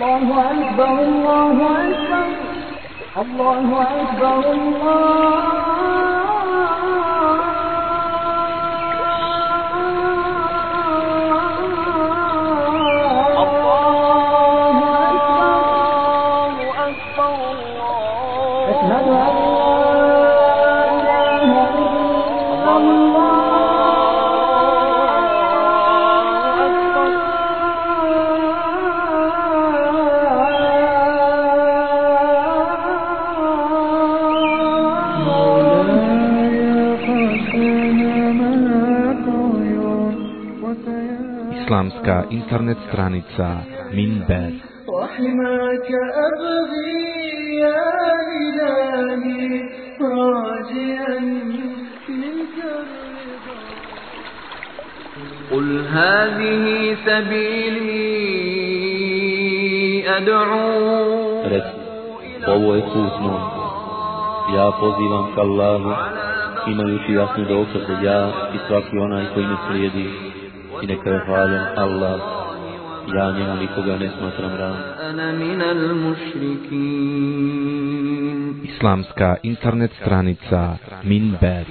Islamska internet stranica Minber. وحماك أبغي يا إلهي راجيا منك الرضا. قل هذه سبيلي أدعو. Ovo je put moj. Ja pozivam k Allahu, imajući jasni dokaz da ja i svaki onaj koji me slijedi, i neka je hvaljen Allah, ja njemu nikoga ne smatram ravnim. Islamska internet stranica Minber.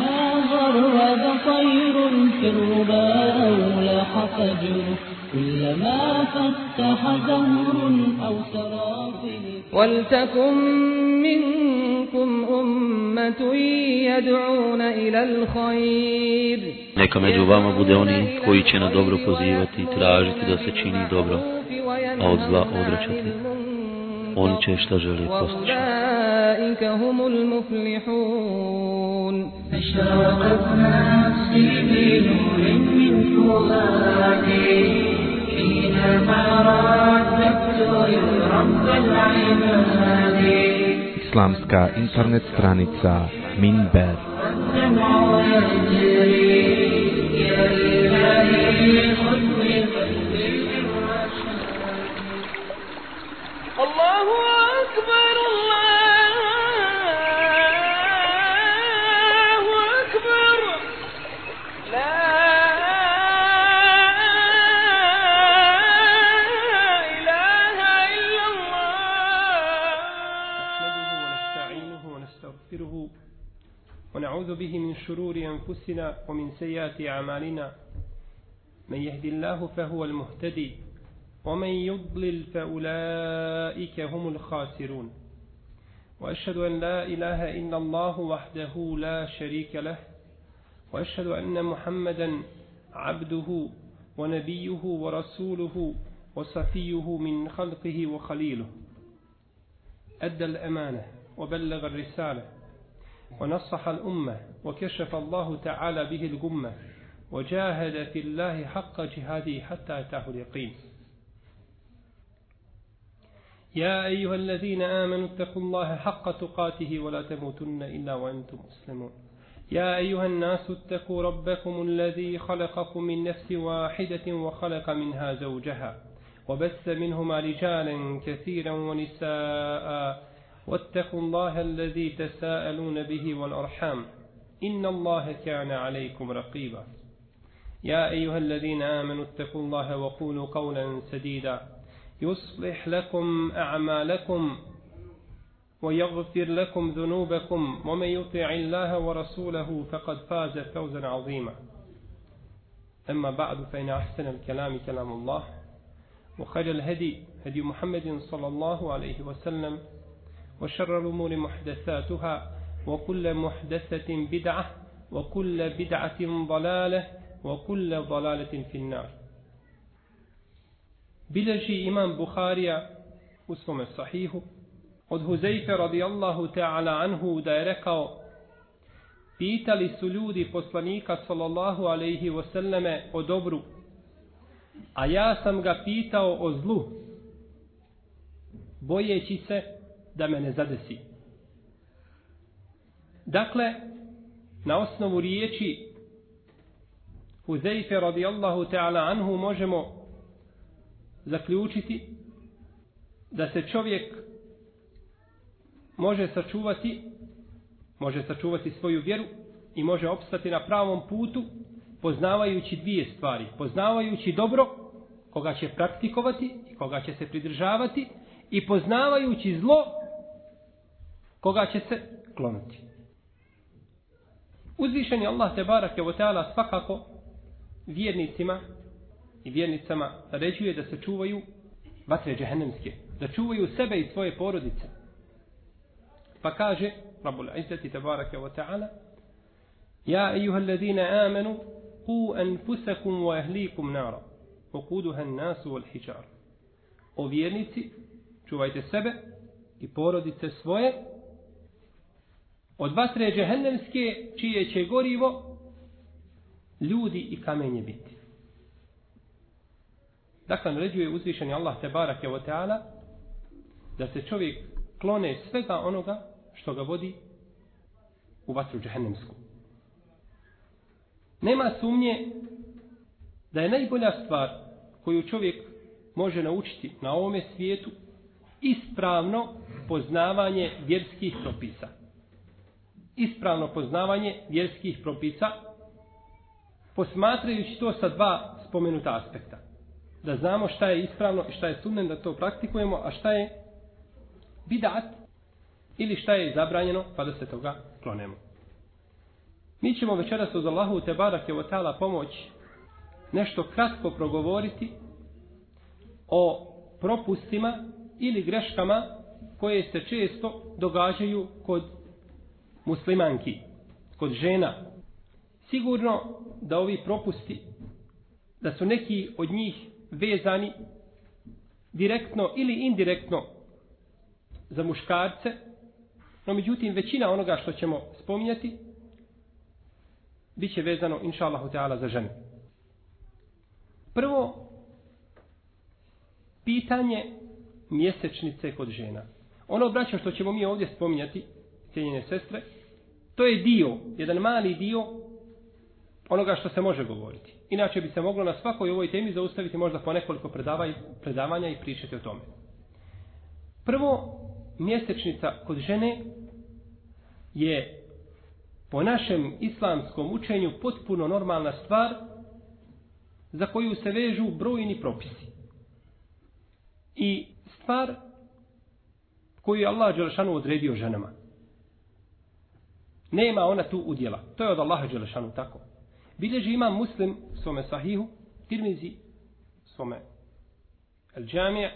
كلما فتح زهر أو سرافل ولتكن منكم أمة يدعون إلى الخير. Neka među vama bude oni koji će na dobro pozivati i tražiti da se čini dobro, a od zla odvraćati. Oni će šta žele postići. أولئك هم المفلحون. أشرقت نفسي بنور من فؤادي حينما رددت رب العباد. Islamska internet stranica Minber. والدمع يجري يا إلهي خذ بقلبي الرشاد. الله أكبر الله أكبر لا إله إلا الله. نحمده ونستعينه ونستغفره ونعوذ به من شرور أنفسنا ومن سيئات أعمالنا. من يهد الله فهو المهتدي ومن يضلل فأولئك هم الخاسرون. وأشهد أن لا إله إلا الله وحده لا شريك له وأشهد أن محمدا عبده ونبيه ورسوله وصفيه من خلقه وخليله. أدى الأمانة وبلغ الرسالة ونصح الأمة وكشف الله تعالى به الغمة وجاهد في الله حق جهاده حتى أتاه اليقين. يا أيها الذين آمنوا اتقوا الله حق تقاته ولا تموتن إلا وأنتم مسلمون. يا أيها الناس اتقوا ربكم الذي خلقكم من نفس واحدة وخلق منها زوجها وبث منهما رجالا كثيرا ونساء واتقوا الله الذي تساءلون به والأرحام إن الله كان عليكم رقيبا. يا أيها الذين آمنوا اتقوا الله وقولوا قولا سديدا يصلح لكم أعمالكم ويغفر لكم ذنوبكم ومن يطع الله ورسوله فقد فاز فوزا عظيما. أما بعد فإن أحسن الكلام كلام الله وخير الهدي هدي محمد صلى الله عليه وسلم وشر الأمور محدثاتها وكل محدثة بدعة وكل بدعة ضلالة وكل ضلالة في النار. Bileži imam Buharija u svome sahihu od Huzejfe radijallahu ta'ala anhu da je rekao: pitali su ljudi poslanika sallallahu alaihi wasallame o dobru, a ja sam ga pitao o zlu, bojeći se da me ne zadesi. Dakle, na osnovu riječi Huzejfe radijallahu ta'ala anhu možemo zaključiti da se čovjek može sačuvati svoju vjeru i može opstati na pravom putu poznavajući dvije stvari. Poznavajući dobro koga će praktikovati i koga će se pridržavati i poznavajući zlo koga će se kloniti. Uzvišeni Allah tebarake ve taala svakako vjernicima i vjernicama naređuje da se čuvaju vatre džehennemske, da čuvaju sebe i svoje porodice. Pa kaže Rabbul Izzati tebarake ve taala: Ja ejuhallazina amanu qu anfusakum wa ahlikum nara waquduha an-nas wal hijar. O vjernici, čuvajte sebe i porodice svoje od vatre džehennemske, čije će gorivo ljudi i kamenje biti. Dakle, naređuje uzvišeni Allah tebarake ve taala da se čovjek klone svega onoga što ga vodi u vatru džehennemsku. Nema sumnje da je najbolja stvar koju čovjek može naučiti na ovome svijetu ispravno poznavanje vjerskih propisa. Ispravno poznavanje vjerskih propisa, posmatrajući to sa dva spomenuta aspekta. Da znamo šta je ispravno i šta je sunnet, da to praktikujemo, a šta je bidat ili šta je zabranjeno, pa da se toga klonemo. Mi ćemo večeras uz Allahu tebarake ve taala pomoć nešto kratko progovoriti o propustima ili greškama koje se često događaju kod muslimanki, kod žena. Sigurno da ovi propusti, da su neki od njih vezani direktno ili indirektno za muškarce, no međutim većina onoga što ćemo spominjati bit će vezano inša Allahu ta'ala za žene. Prvo, pitanje mjesečnice kod žena. Ono, braćo, što ćemo mi ovdje spominjati, cijenjene sestre, to je dio, jedan mali dio onoga što se može govoriti. Inače bi se moglo na svakoj ovoj temi zaustaviti možda po nekoliko predavanja i pričati o tome. Prvo, mjesečnica kod žene je po našem islamskom učenju potpuno normalna stvar za koju se vežu brojni propisi. I stvar koju je Allah dželešanu odredio ženama. Nema ona tu udjela. To je od Allaha dželešanu tako. Bilježi imam Muslim svome sahihu, Tirmizi svome al-Džamija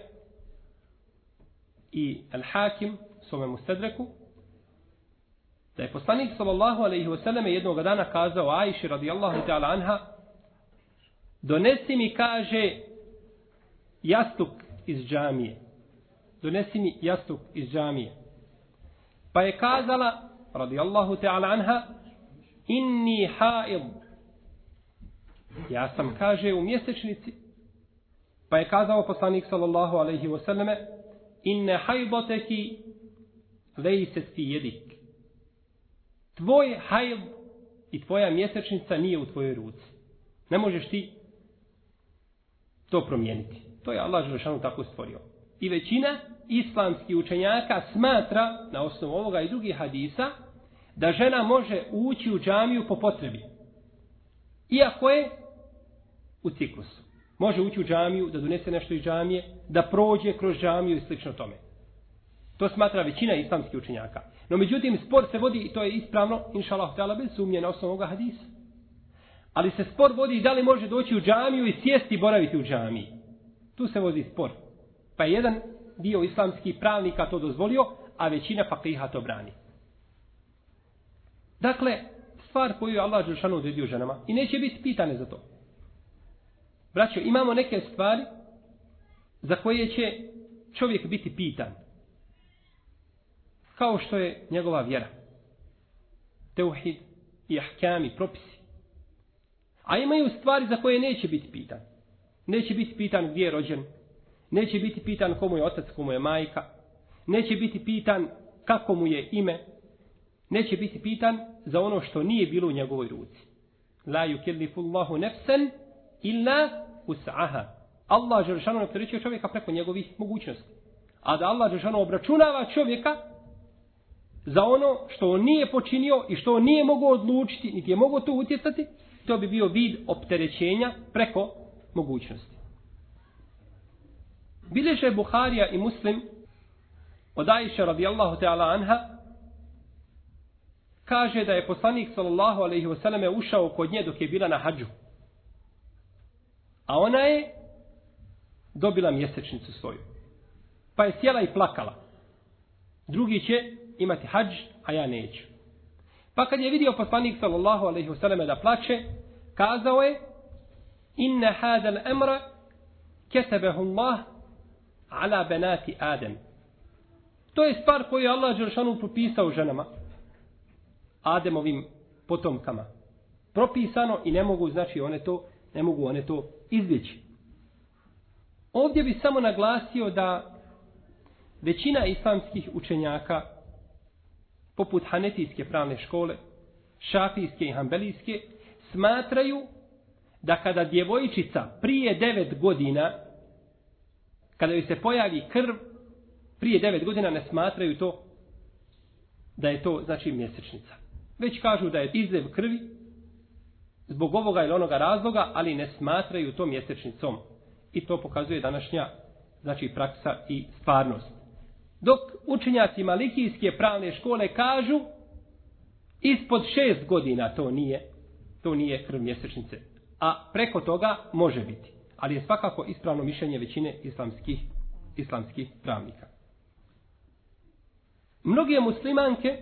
i al-Hakim svome Mustadreku, da je poslanik sallallahu alejhi ve selleme jednog dana kazao Ajši radijallahu ta'ala anha: donesi mi, kaže, jastuk iz džamije. Donesi mi jastuk iz džamije. Pa je kazala radijallahu ta'ala anha: inni haid. Ja sam, kaže, u mjesečnici. Pa je kazao poslanik sallallahu alejhi ve selleme: inne hajdoteki lejset fi jedik. Tvoj hajd i tvoja mjesečnica nije u tvojoj ruci. Ne možeš ti to promijeniti. To je Allah dželešanu tako stvorio. I većina islamskih učenjaka smatra, na osnovu ovoga i drugih hadisa, da žena može ući u džamiju po potrebi. Iako je u ciklusu. Može ući u džamiju, da donese nešto iz džamije, da prođe kroz džamiju i slično tome. To smatra većina islamskih učenjaka. No međutim, spor se vodi, i to je ispravno, inša Allah ta'ala, bez sumnje na osnovu ovoga hadisa. Ali se spor vodi da li može doći u džamiju i sjesti i boraviti u džamiji. Tu se vodi spor. Pa je jedan dio islamskih pravnika to dozvolio, a većina fakiha to brani. Dakle, stvar koju je Allah dželešanu odredio ženama i neće biti pitane za to. Braćo, imamo neke stvari za koje će čovjek biti pitan. Kao što je njegova vjera. Teuhid i ahkami, propisi. A imaju stvari za koje neće biti pitan. Neće biti pitan gdje je rođen. Neće biti pitan komu je otac, komu je majka. Neće biti pitan kako mu je ime. Neće biti pitan za ono što nije bilo u njegovoj ruci. La yukellifu Allahu nafsan illa us'aha. Allah dželešanu ne opterećuje čovjeka preko njegovih mogućnosti. A da Allah dželešanu obračunava čovjeka za ono što on nije počinio i što on nije mogao odlučiti, niti je mogao to utjecati, to bi bio vid opterećenja preko mogućnosti. Bilježe Buharija i Muslim od Ajše radijallahu ta'ala anha, kaže da je poslanik sallallahu alejhi ve selleme ušao kod nje dok je bila na hadžu. A ona je dobila mjesečnicu svoju. Pa je sjela i plakala. Drugi će imati hadž, a ja neću. Pa kad je vidio poslanik sallallahu alejhi ve selleme da plače, kazao je: "Inna hada al-amra katabahu Allah ala banati Adam." To je stvar koju je Allah dželešanu propisao ženama, Ademovim potomkama. Propisano i ne mogu, znači one to izbjeći. Ovdje bi samo naglasio da većina islamskih učenjaka, poput Hanefijske pravne škole, Šafijske i Hanbelijske, smatraju da kada djevojčica prije 9 godina, kada joj se pojavi krv, prije 9 godina ne smatraju to da je to znači mjesečnica. Već kažu da je izliv krvi zbog ovoga ili onoga razloga, ali ne smatraju to mjesečnicom. I to pokazuje današnja znači praksa i stvarnost. Dok učenjaci Malikijske pravne škole kažu ispod 6 godina to nije krv mjesečnice. A preko toga može biti. Ali je svakako ispravno mišljenje većine islamskih pravnika. Mnoge muslimanke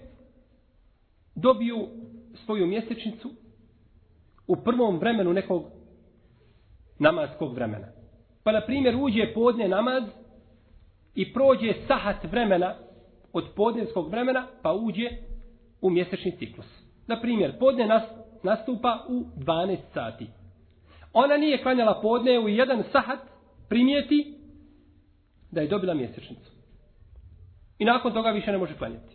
dobiju svoju mjesečnicu u prvom vremenu nekog namazskog vremena. Pa na primjer uđe podne namaz i prođe sahat vremena od podnevskog vremena pa uđe u mjesečni ciklus. Na primjer podne nastupa u 12 sati. Ona nije klanjala podne u 1 sahat, primijeti da je dobila mjesečnicu. I nakon toga više ne može klanjati.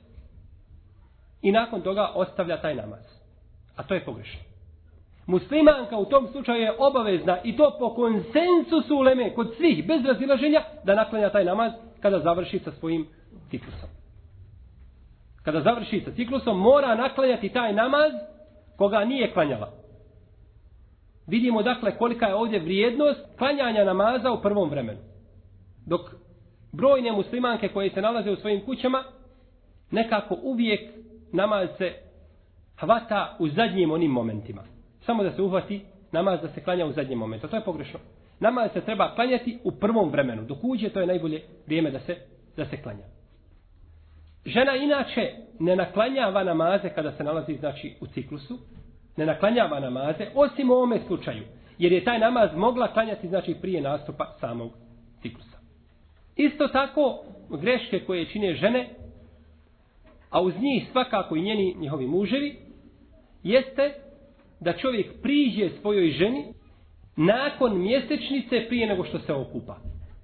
I nakon toga ostavlja taj namaz. A to je pogrešno. Muslimanka u tom slučaju je obavezna, i to po konsensusu uleme, kod svih, bez razilaženja, da naklanja taj namaz kada završi sa svojim ciklusom. Kada završi sa ciklusom, mora naklanjati taj namaz koga nije klanjala. Vidimo dakle kolika je ovdje vrijednost klanjanja namaza u prvom vremenu. Dok brojne muslimanke koje se nalaze u svojim kućama, nekako uvijek namaz se hvata u zadnjim onim momentima. Samo da se uhvati namaz da se klanja u zadnjem momentu. To je pogrešno. Namaz se treba klanjati u prvom vremenu. Dok uđe, to je najbolje vrijeme da se klanja. Žena inače ne naklanjava namaze kada se nalazi znači u ciklusu. Ne naklanjava namaze, osim u ovome slučaju. Jer je taj namaz mogla klanjati znači prije nastupa samog ciklusa. Isto tako greške koje čine žene, a uz njih svakako i njihovi muževi, jeste da čovjek priđe svojoj ženi nakon mjesečnice prije nego što se okupa.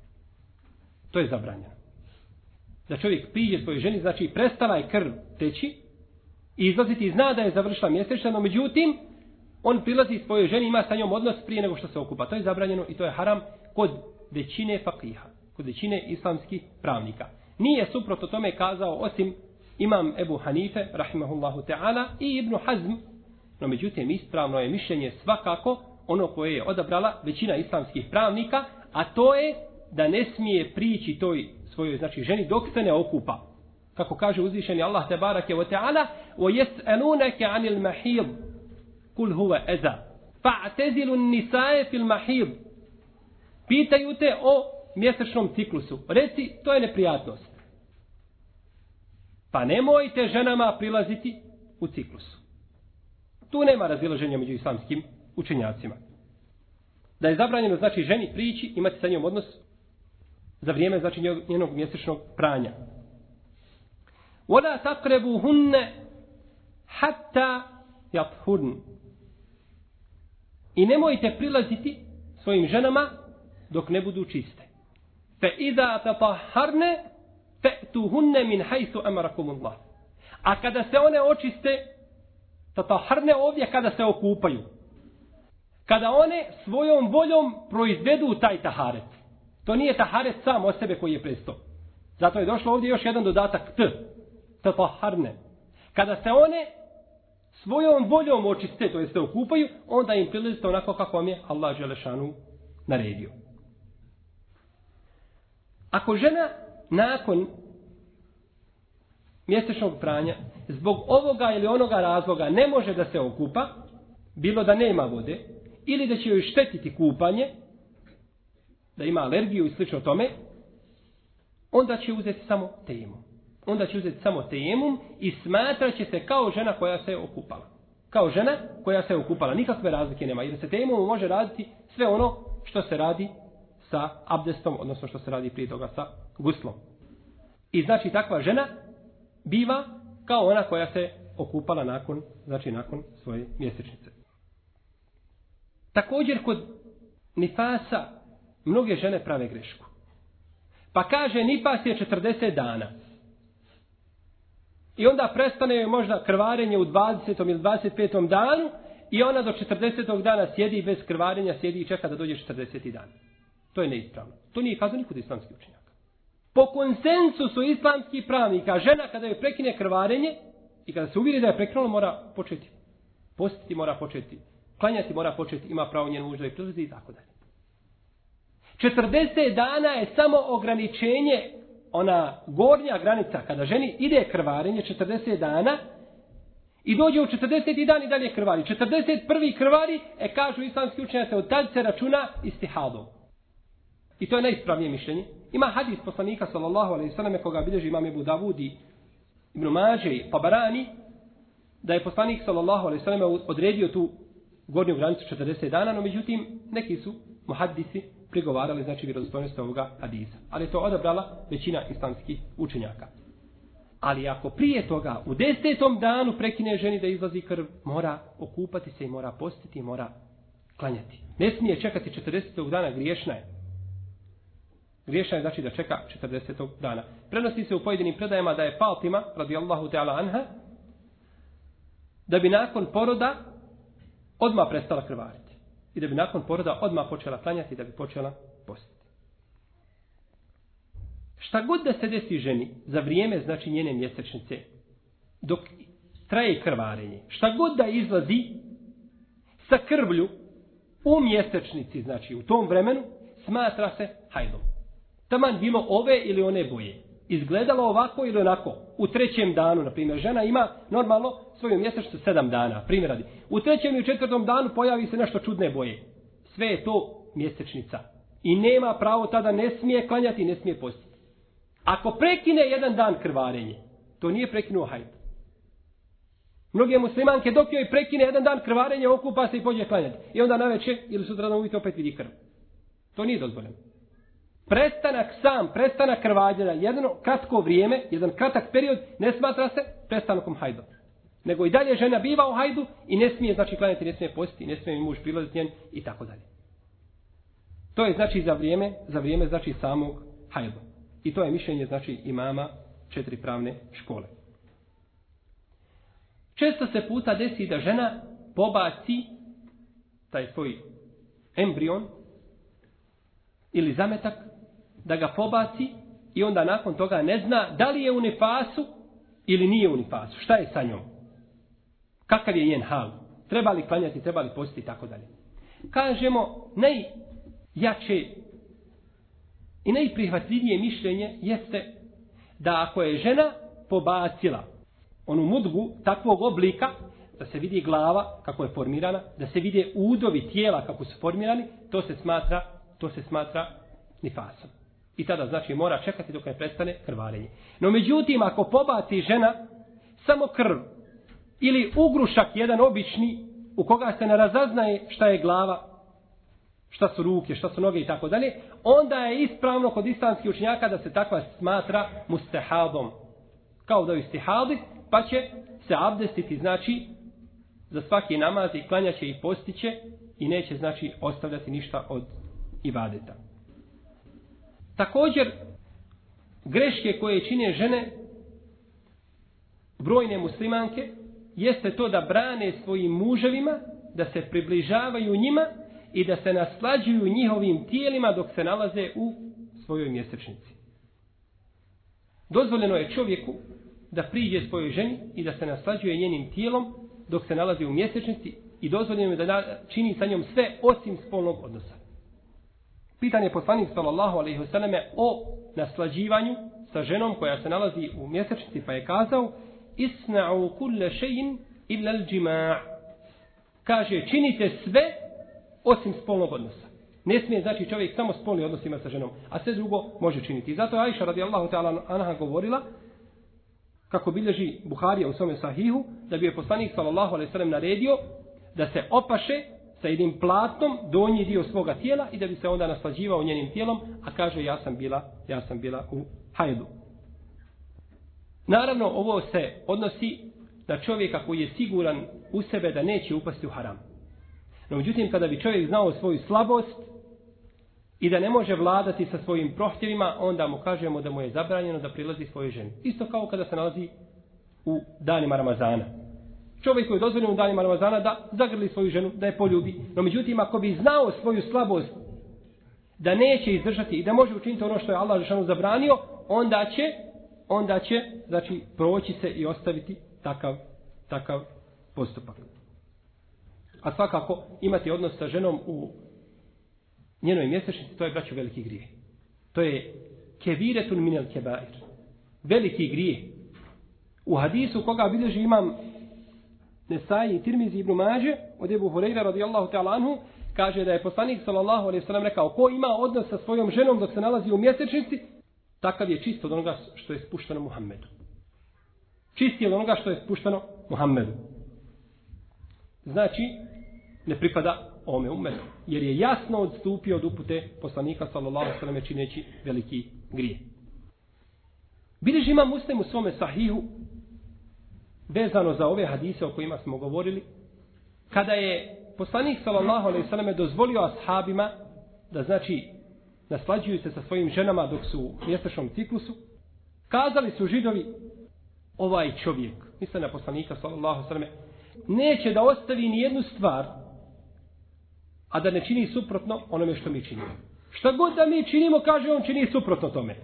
To je zabranjeno. Da čovjek priđe svojoj ženi, znači prestala je krv teći i izlaziti, zna da je završila mjesečna, no međutim on prilazi svojoj ženi, ima sa njom odnos prije nego što se okupa. To je zabranjeno i to je haram kod većine fakiha, kod većine islamskih pravnika. Nije suprotno tome kazao osim imam Ebu Hanife, rahimahullahu ta'ala, i Ibn Hazm. No međutim, ispravno je mišljenje svakako ono koje je odabrala većina islamskih pravnika, a to je da ne smije prići toj svojoj znači ženi dok se ne okupa. Kako kaže uzvišeni Allah tebarake ve taala: "Wa yas'alunaka 'anil mahid kul huwa adha fa'tazilu an-nisaa fil mahid." Pitaju te o mjesečnom ciklusu. Reci, to je neprijatnost. Pa nemojte ženama prilaziti u ciklusu. Tu nema razilaženja među islamskim učenjacima. Da je zabranjeno znači ženi prići, imati sa njom odnos za vrijeme znači njenog mjesečnog pranja. وَلَا تَقْرَبُوهُنَّ حَتَّى يَطْهُرْنَ. I nemojte prilaziti svojim ženama dok ne budu čiste. فَإِذَا تَطَهَّرْنَ فَأْتُوهُنَّ مِنْ حَيْثُ أَمَرَكُمُ اللَّهُ. A kada se one očiste, tataharne ovdje kada se okupaju. Kada one svojom voljom proizvedu taj taharet. To nije taharet sam o sebe koji je presto. Zato je došlo ovdje još jedan dodatak t. Tataharne. Kada se one svojom voljom očiste, to jest se okupaju, onda im prilazite onako kako vam je Allah dželešanu naredio. Ako žena nakon mjesečnog pranja zbog ovoga ili onoga razloga ne može da se okupa, bilo da nema vode, ili da će joj štetiti kupanje, da ima alergiju i slično tome, onda će uzeti samo tejemum. Onda će uzeti samo tejemum i smatrat će se kao žena koja se okupala. Kao žena koja se okupala. Nikakve razlike nema. Jer se tejemum može raditi sve ono što se radi sa abdestom, odnosno što se radi prije toga sa guslom. I znači takva žena biva kao ona koja se okupala nakon svoje mjesečnice. Također kod nifasa mnoge žene prave grešku. Pa kaže nifas je 40 dana. I onda prestane možda krvarenje u 20. ili 25. danu i ona do 40. dana sjedi bez krvarenja, sjedi i čeka da dođe 40. dan. To je neispravno. To nije kazao niko od islamskih učenjaka. Po konsensusu islamskih pravnika, žena kada joj prekine krvarenje i kada se uvjeri da je prekinulo, mora početi postiti, mora početi klanjati, mora početi, ima pravo njen muž da je prilazi i tako dalje. 40 dana je samo ograničenje, ona gornja granica, kada ženi ide krvarenje 40 dana i dođe u 40. dan i dalje krvari. 41. krvari, kažu islamski učenjaci, od tad se računa istihadom. I to je najispravnije mišljenje. Ima hadis poslanika sallallahu alejhi ve selleme koga bilježi imam Ebu Davud i Ibn Mađe i Tabarani, da je poslanik sallallahu alejhi ve selleme odredio tu gornju granicu 40 dana, no međutim neki su muhaddisi prigovarali znači vjerodostojnost ovoga hadisa. Ali to odabrala većina islamskih učenjaka. Ali ako prije toga u 10. danu prekine ženi da izlazi krv, mora okupati se i mora postiti i mora klanjati. Ne smije čekati 40. dana, griješna je. Griješna je znači da čeka 40. dana. Prenosi se u pojedinim predajama da je Fatima, radijallahu ta'ala anha, da bi nakon poroda odmah prestala krvariti. I da bi nakon poroda odmah počela klanjati i da bi počela postiti. Šta god da se desi ženi za vrijeme znači njene mjesečnice, dok traje krvarenje, šta god da izlazi sa krvlju u mjesečnici, znači u tom vremenu, smatra se hajdom. Taman bilo ove ili one boje. Izgledalo ovako ili onako. U 3. danu, na primjer, žena ima normalno svoju mjesečnicu 7 dana. Primjer radi. U 3. i u 4. danu pojavi se nešto čudne boje. Sve je to mjesečnica. I nema pravo tada, ne smije klanjati, ne smije postiti. Ako prekine jedan dan krvarenje, to nije prekinuo hajd. Mnoge muslimanke dok joj prekine jedan dan krvarenje, okupa se i pođe klanjati. I onda navečer ili sutradan ujutro opet vidi krv. To nije dozvoljeno. Prestanak krvađenja, jedno kratko vrijeme, jedan kratak period, ne smatra se prestanakom hajda. Nego i dalje žena biva u hajdu i ne smije znači klanjati, ne smije postiti, ne smije muž prilaziti njen i tako dalje. To je znači za vrijeme znači samog hajda. I to je mišljenje znači imama 4 pravne škole. Često se puta desi da žena pobaci taj svoj embrion ili zametak, da ga pobaci i onda nakon toga ne zna da li je u nifasu ili nije u nifasu. Šta je sa njom? Kakav je njen hal? Treba li klanjati, treba li postiti i tako dalje. Kažemo, najjače i najprihvatljivije mišljenje jeste da ako je žena pobacila onu mudgu takvog oblika, da se vidi glava kako je formirana, da se vide udovi tijela kako su formirani, to se smatra nifasom. I tada znači mora čekati dok ne prestane krvarenje. No međutim, ako pobaci žena samo krv ili ugrušak jedan obični u koga se ne razaznaje šta je glava, šta su ruke, šta su noge i tako dalje, onda je ispravno kod islamskih učenjaka da se takva smatra mustehadom. Kao da je istihadi, pa će se abdestiti znači za svaki namaz i klanjaće i postiće i neće znači ostavljati ništa od ibadeta. Također, greške koje čine žene, brojne muslimanke, jeste to da brane svojim muževima, da se približavaju njima i da se naslađuju njihovim tijelima dok se nalaze u svojoj mjesečnici. Dozvoljeno je čovjeku da priđe svojoj ženi i da se naslađuje njenim tijelom dok se nalazi u mjesečnici i dozvoljeno je da čini sa njom sve osim spolnog odnosa. Pitan je poslanik sallallahu alejhi ve selleme o naslađivanju sa ženom koja se nalazi u mjesečnici, pa je kazao: "Isna'u kulla shay'in illa al-jima'." Kaže, činite sve osim spolnog odnosa. Ne smije, znači, čovjek samo spolni odnos ima sa ženom, a sve drugo može činiti. I zato je Ajša radijallahu ta'ala anha govorila, kako bilježi Buharija u svome sahihu, da bi je poslanik sallallahu alejhi ve sellem naredio da se opaše sa jednim platnom donji dio svoga tijela i da bi se onda naslađivao njenim tijelom, a kaže ja sam bila u hajdu. Naravno, ovo se odnosi na čovjeka koji je siguran u sebe da neće upasti u haram. No, međutim, kada bi čovjek znao svoju slabost i da ne može vladati sa svojim prohtjevima, onda mu kažemo da mu je zabranjeno da prilazi svojoj ženi. Isto kao kada se nalazi u danima Ramazana. Čovjek koji je dozvoljeno u danima Ramazana da zagrli svoju ženu, da je poljubi. No, međutim, ako bi znao svoju slabost da neće izdržati i da može učiniti ono što je Allah dželešanu zabranio, onda će znači, proći se i ostaviti takav postupak. A svakako imati odnos sa ženom u njenoj mjesečnici, to je, braćo, veliki grijeh. To je keviretun minel kebair. Veliki grijeh. U hadisu koga bilježi imam Nesai, Tirmizi, Ibn Mađe, od Ebu Hureyra radijallahu ta'ala anhu, kaže da je poslanik sallallahu alejhi ve sellem rekao: ko ima odnos sa svojom ženom dok se nalazi u mjesečnici, takav je čist od onoga što je spušteno Muhammedu. Čisti od onoga što je spušteno Muhammedu. Znači, ne pripada ovome ummetu, jer je jasno odstupio od upute poslanika sallallahu alejhi ve sellem čineći veliki grijeh. Bilježi imam Muslim u svome sahihu vezano za ove hadise o kojima smo govorili, kada je poslanik sallallahu alejhi ve sellem dozvolio ashabima da znači naslađuju se sa svojim ženama dok su u mjesečnom ciklusu, kazali su Židovi: ovaj čovjek, misle na poslanika sallallahu alejhi ve sellem, neće da ostavi ni jednu stvar, a da ne čini suprotno onome što mi činimo. Šta god da mi činimo, kaže on, čini suprotno tome.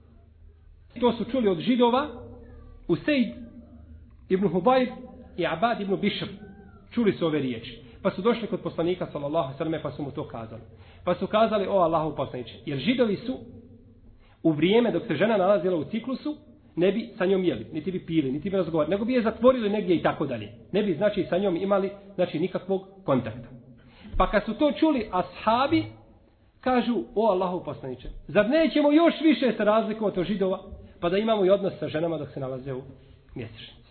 To su čuli od Židova Usejd ibn Hubajr i Abad ibn Bišr. Čuli su ove riječi. Pa su došli kod poslanika sallallahu alejhi ve sellem, pa su mu to kazali. Pa su kazali: o Allahov poslaniče, jer Židovi su u vrijeme dok se žena nalazila u ciklusu ne bi sa njom jeli, niti bi pili, niti bi razgovarali, nego bi je zatvorili negdje i tako dalje. Ne bi, znači, sa njom imali, znači, nikakvog kontakta. Pa kad su to čuli ashabi, kažu: o Allahov poslaniče, zar nećemo još više se razlikovati od Židova, pa da imamo i odnos sa ženama dok se nalaze u mjesečnici.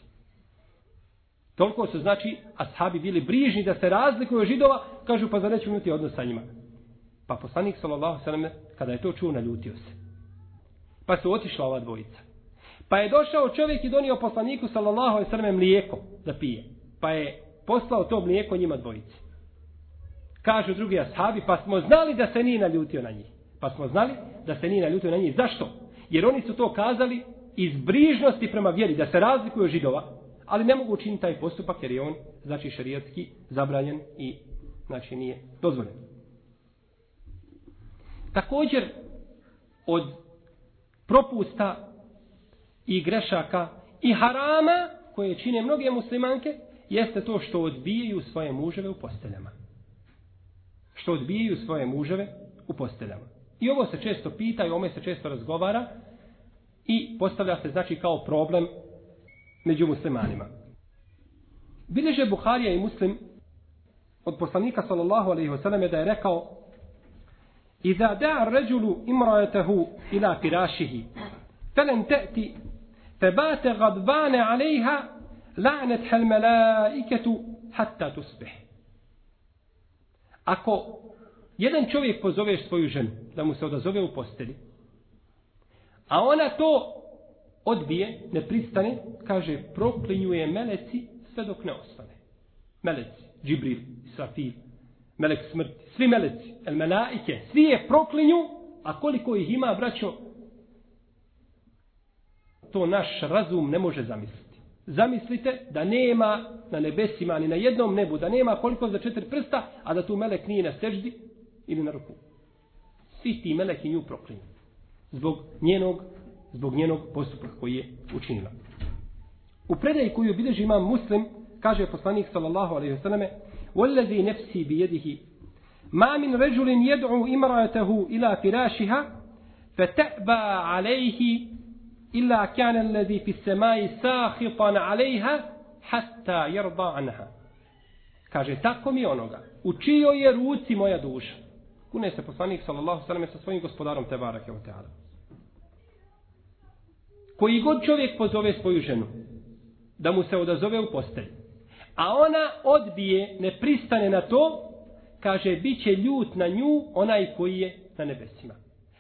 Toliko su, znači, ashabi bili brižni da se razlikuju od Židova, kažu: pa zar nećemo imati odnos sa njima. Pa poslanik sallallahu alejhi ve sellem, kada je to čuo, naljutio se. Pa su otišla ova dvojica. Pa je došao čovjek i donio poslaniku sallallahu alejhi ve sellem mlijeko da pije. Pa je poslao to mlijeko njima dvojici. Kažu drugi ashabi: pa smo znali da se nije naljutio na njih. Zašto? Jer oni su to kazali iz brižnosti prema vjeri, da se razlikuju od Židova, ali ne mogu učiniti taj postupak jer je on, znači, šerijatski zabranjen i, znači, nije dozvoljen. Također, od propusta i grešaka i harama koje čine mnoge muslimanke, jeste to što odbijaju svoje muževe u posteljama. I ovo se često pita i ovo se često razgovara i postavlja se, znači, kao problem među muslimanima. Bilježe Buharija i Muslim od poslanika sallallahu alejhi ve sellem da je rekao: "Iza da'a ar-rajulu imra'atahu ila firashihi, falan ta'ti tabata ghadbana 'alayha la'natha al-mala'ikatu hatta tusbih." Ako jedan čovjek pozove svoju ženu da mu se odazove u postelji, a ona to odbije, ne pristane, kaže: proklinju je meleci sve dok ne ostane. Meleci, Džibril, Israfil, melek smrti, svi meleci, el melaike, svi je proklinju, a koliko ih ima, braćo, to naš razum ne može zamisliti. Zamislite da nema na nebesima ni na jednom nebu, da nema koliko za 4 prsta, a da tu melek nije na seždi ili na ruku. Svi ti meleki nju proklinju zbog njenog postupka koji je učinila. U predaji koju bilježi imam Muslim, kaže poslanik sallallahu alejhi ve selleme: "Wallazi nafsi bi yadihi Ma min ređulin jed'u imra'atahu ila firashiha, fata'ba alejhi illa kana alladhi fi samai sakhitan alejha hatta yarda anha. Kaže, tako mi onoga, u čijoj je ruci moja duša. Kune se poslanik sallallahu sallam sa svojim gospodarom te barake o teala. Koji god čovjek pozove svoju ženu, da mu se odazove u postelji, a ona odbije, ne pristane na to, kaže, bit će ljut na nju onaj koji je na nebesima.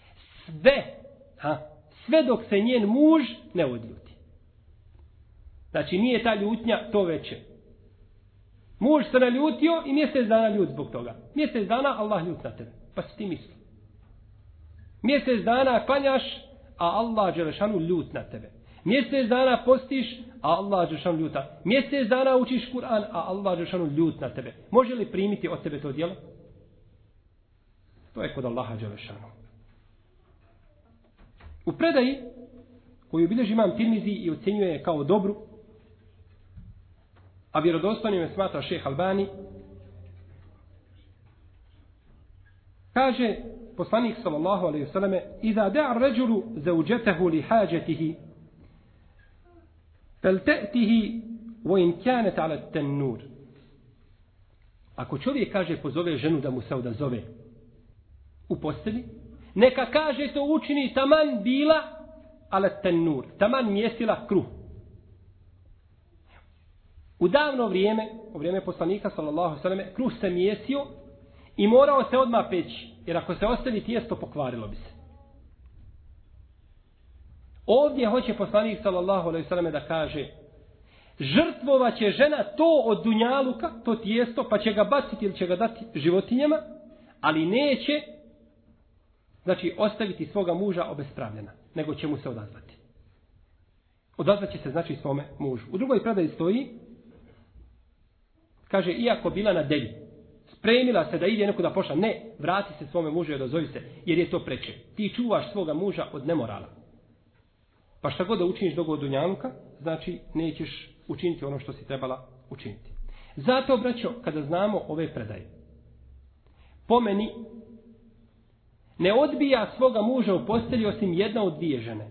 Sve dok se njen muž ne odljuti. Znači, nije ta ljutnja to veće. Muž se naljutio i mjesec dana ljut zbog toga. Mjesec dana Allah ljut na tebe. Pa si ti misli. Mjesec dana klanjaš, a Allah dželešanu ljut na tebe. Mjesec dana postiš, a Allah dželešanu ljuta. Mjesec dana učiš Kur'an, a Allah dželešanu ljut na tebe. Može li primiti od tebe to djelo? To je kod Allaha dželešanu. U predaji koju bilježi imam Tirmizi i ocjenjuje je kao dobru, a vjerodostojnim je smatra šejh Albani, kaže poslanik sallallahu alejhi ve selleme: "Iza da'a ar-rajulu zawjatahu li hajatihi, falta'tihi wa in kanat 'ala at-tannur." Ako čovjek kaže pozove ženu da mu se odazove u postelji, neka kaže to učini taman bila ala at-tannur, taman mjesila kruh. U davno vrijeme, u vrijeme poslanika sallallahu alejhi ve selleme, kruh se mjesio i morao se odmah peći, jer ako se ostavi tijesto pokvarilo bi se. Ovdje hoće poslanik sallallahu alejhi ve selleme da kaže: žrtvovat će žena to od dunjaluka, to tijesto, pa će ga baciti ili će ga dati životinjama, ali neće, znači, ostaviti svoga muža obespravljena, nego će mu se odazvati. Odazvat će se, znači, svome mužu. U drugoj predaji stoji, kaže, iako bila na delji, spremila se da ide neko da pošla, ne, vrati se svome mužu i odazovi se, jer je to preče. Ti čuvaš svoga muža od nemorala. Pa šta god da učiniš do dunjaluka, znači nećeš učiniti ono što si trebala učiniti. Zato, braćo, kada znamo ove predaje, po meni ne odbija svoga muža u postelji osim jedna od dvije žene.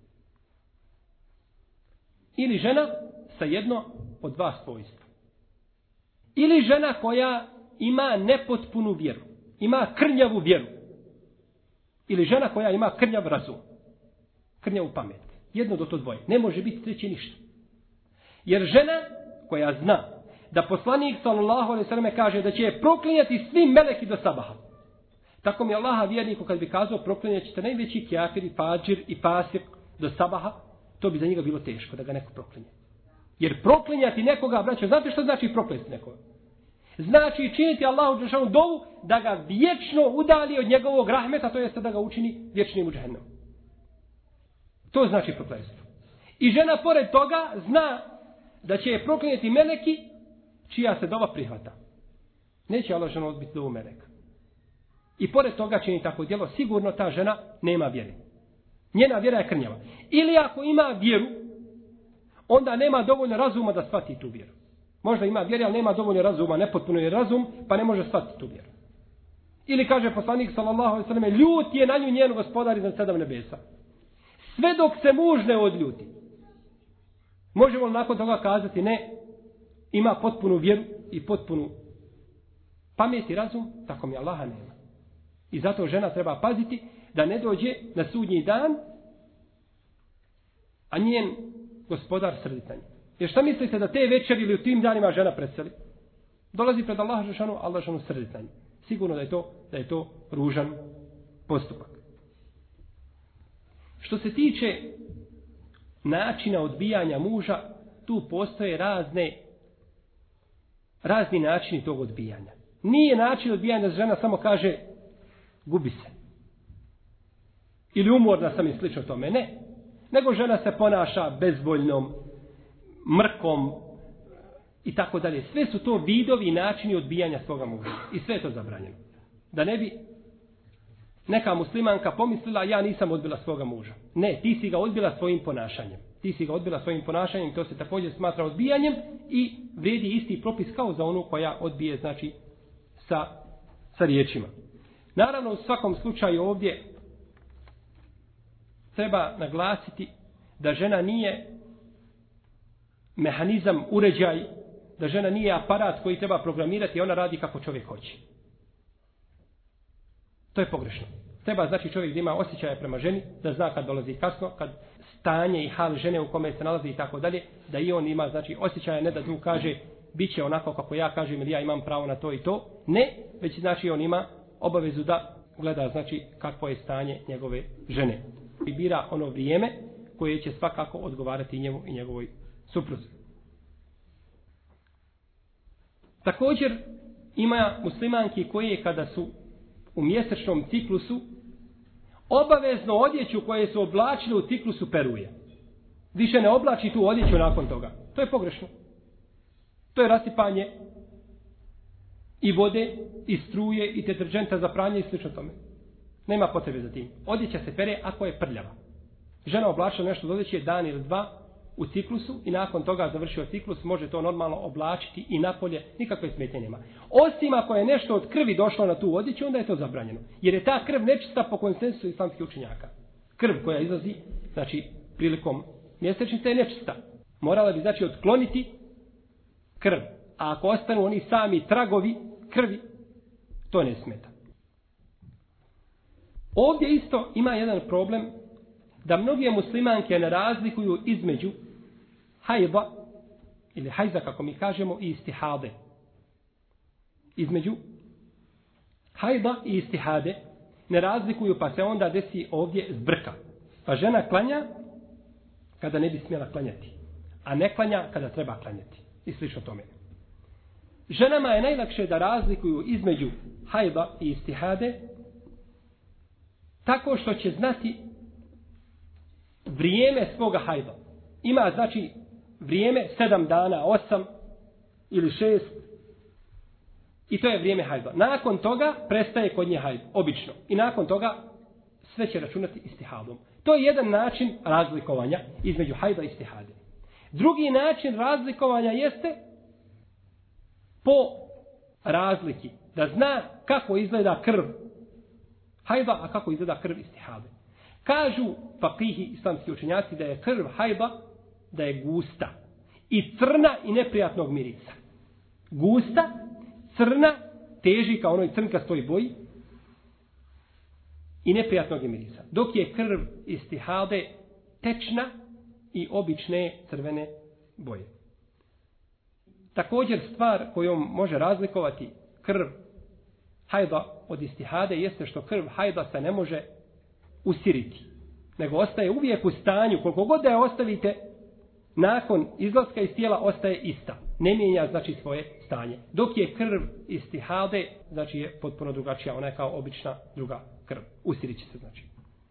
Ili žena sa jedno od dva svojstva. Ili žena koja ima nepotpunu vjeru, ima krnjavu vjeru. Ili žena koja ima krnjav razum, krnjavu pamet. Jedno do to dvoje. Ne može biti treće ništa. Jer žena koja zna da poslanik sallallahu alejhi ve selleme kaže da će je proklinjati svi meleki do sabaha. Tako mi Allaha vjerniku kad bi kazao proklinjat ćete najveći kafir i fadžir i fasik do sabaha, to bi za njega bilo teško da ga neko proklinje. Jer proklinjati nekoga, braćo, znate što znači proklinjati nekoga? Znači činiti Allahu dželešanu dovu da ga vječno udali od njegovog rahmeta, to jest da ga učini vječnim u džehennemu. To znači prokletstvo. I žena pored toga zna da će je proklinjati meleki čija se dova prihvata. Neće Allah žena odbiti dovu meleka. I pored toga čini tako djelo, sigurno ta žena nema vjere. Njena vjera je krnjava. Ili ako ima vjeru, onda nema dovoljno razuma da shvati tu vjeru. Možda ima vjere, ali nema dovoljno razuma, nepotpuno je razum, pa ne može shvatiti tu vjeru. Ili kaže poslanik sallallahu alejhi ve selleme, ljut je na nju njen gospodar iznad 7 nebesa. Sve dok se muž ne odljuti. Možemo li nakon toga kazati ne, ima potpunu vjeru i potpunu pamet i razum, tako mi Allaha nema. I zato žena treba paziti da ne dođe na sudnji dan, a njen gospodar srdit na nju. Jer šta mislite da te večeri ili u tim danima žena preseli? Dolazi pred Allaha dželešanu, Allah dželešanu srdit na nju. Sigurno da je to ružan postupak. Što se tiče načina odbijanja muža, tu postoje razni načini tog odbijanja. Nije način odbijanja da žena samo kaže gubi se. Ili umorna sam i slično tome. Ne. Nego žena se ponaša bezvoljnom, mrkom i tako dalje. Sve su to vidovi i načini odbijanja svoga muža. I sve je to zabranjeno. Da ne bi neka muslimanka pomislila ja nisam odbila svoga muža. Ne, ti si ga odbila svojim ponašanjem. Ti si ga odbila svojim ponašanjem, to se također smatra odbijanjem i vrijedi isti propis kao za onu koja odbije, znači, sa sa riječima. Naravno, u svakom slučaju ovdje treba naglasiti da žena nije mehanizam, uređaj, da žena nije aparat koji treba programirati i ona radi kako čovjek hoće. To je pogrešno. Treba znači čovjek da ima osjećaje prema ženi, da zna kad dolazi kasno, kad stanje i hal žene u kome se nalazi i tako dalje, da i on ima znači osjećaje, ne da tu kaže bit će onako kako ja kažem ili ja imam pravo na to i to. Ne, već znači on ima obavezu da gleda znači kakvo je stanje njegove žene. I bira ono vrijeme koje će svakako odgovarati njemu i njegovoj supruzi. Također ima muslimanki koje kada su u mjesečnom ciklusu obavezno odjeću koje su oblačile u ciklusu peruje. Više ne oblači tu odjeću nakon toga. To je pogrešno. To je rasipanje i vode, i struje, i deterđenta za pranje i slično tome. Nema potrebe za tim. Odjeća se pere ako je prljava. Žena oblačila nešto od odjeće dan ili dva u ciklusu i nakon toga završio ciklus, može to normalno oblačiti i napolje, nikakve smetnje nema. Osim ako je nešto od krvi došlo na tu odjeću, onda je to zabranjeno. Jer je ta krv nečista po konsensusu islamskih učenjaka. Krv koja izlazi, znači prilikom mjesečnice je nečista. Morala bi znači otkloniti krv. A ako ostanu oni sami tragovi krvi, to ne smeta. Ovdje isto ima jedan problem da mnoge muslimanke ne razlikuju između hajda ili hajza kako mi kažemo i istihade. Između hajda i istihade ne razlikuju pa se onda desi ovdje zbrka. Pa žena klanja kada ne bi smjela klanjati, a ne klanja kada treba klanjati i slično tome. Ženama je najlakše da razlikuju između hajda i istihade tako što će znati vrijeme svoga hajda. Ima znači vrijeme 7 dana, 8 ili 6 i to je vrijeme hajda. Nakon toga prestaje kod nje hajda, obično. I nakon toga sve će računati istihadom. To je jedan način razlikovanja između hajda i istihade. Drugi način razlikovanja jeste po razliki. Da zna kako izgleda krv hajda, a kako izgleda krv istihade. Kažu fakihi islamski učenjaci da je krv hajda, da je gusta i crna i neprijatnog mirisa. Gusta, crna, teži kao onoj crnkastoj boji i neprijatnog mirisa. Dok je krv istihade tečna i obične crvene boje. Također stvar kojom može razlikovati krv hajda od istihade jeste što krv hajda se ne može usiriti, nego ostaje uvijek u stanju, koliko god da je ostavite, nakon izlaska iz tijela ostaje ista. Ne mijenja znači svoje stanje. Dok je krv istihade, znači je potpuno drugačija, ona je kao obična druga krv. Usirit će se znači.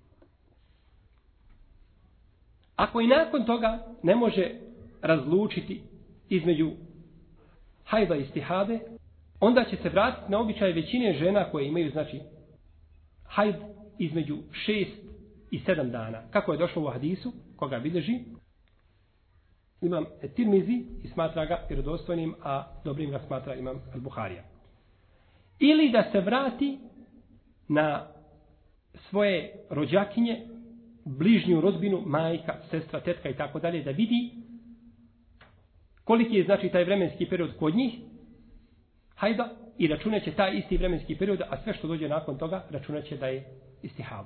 Ako i nakon toga ne može razlučiti između hajda i istihade, onda će se vratiti na običaj većine žena koje imaju znači hajd između 6 i 7 dana. Kako je došlo u hadisu, koga bilježi imam Tirmizi i smatra ga vjerodostojnim, a dobrim ga smatra imam Al-Buharija. Ili da se vrati na svoje rođakinje, bližnju rodbinu, majka, sestra, tetka i tako dalje, da vidi koliki je znači taj vremenski period kod njih, hajda, i računat će taj isti vremenski period, a sve što dođe nakon toga računat će da je istihada.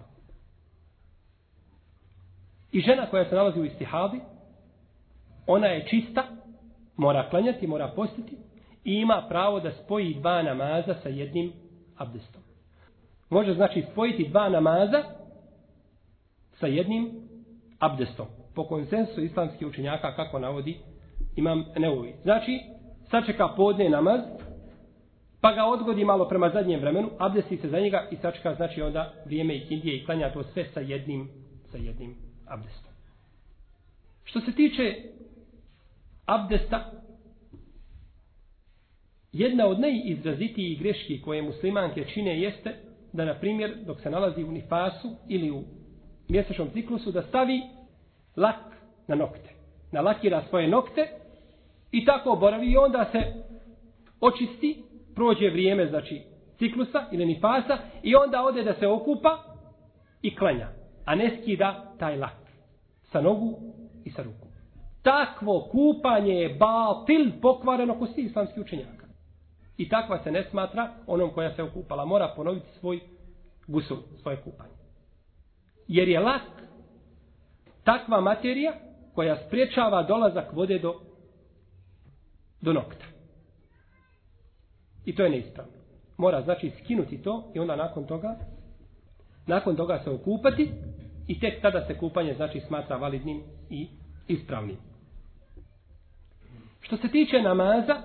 I žena koja se nalazi u istihadi, ona je čista, mora klanjati, mora postiti i ima pravo da spoji 2 namaza sa jednim abdestom. Može znači spojiti 2 namaza sa jednim abdestom. Po konsensusu islamskih učenjaka, kako navodi imam Nevovi. Znači, sačeka podne namaz, pa ga odgodi malo prema zadnjem vremenu, abdesti se za njega i sačeka znači onda vrijeme ikindije i klanja to sve sa jednim abdestom. Što se tiče abdesta, jedna od najizrazitijih greški koje muslimanke čine jeste da, na primjer, dok se nalazi u nifasu ili u mjesečnom ciklusu, da stavi lak na nokte. Nalakira svoje nokte i tako boravi i onda se očisti, prođe vrijeme, znači ciklusa ili nifasa i onda ode da se okupa i klanja, a ne skida taj lak sa nogu i sa ruku. Takvo kupanje je batil, pokvareno kod svih islamskih učenjaka. I takva se ne smatra onom koja se okupala. Mora ponoviti svoj gusul, svoje kupanje. Jer je lak takva materija koja spriječava dolazak vode do nokta. I to je neispravno. Mora znači skinuti to i onda nakon toga se okupati i tek tada se kupanje znači smatra validnim i ispravnim. Što se tiče namaza,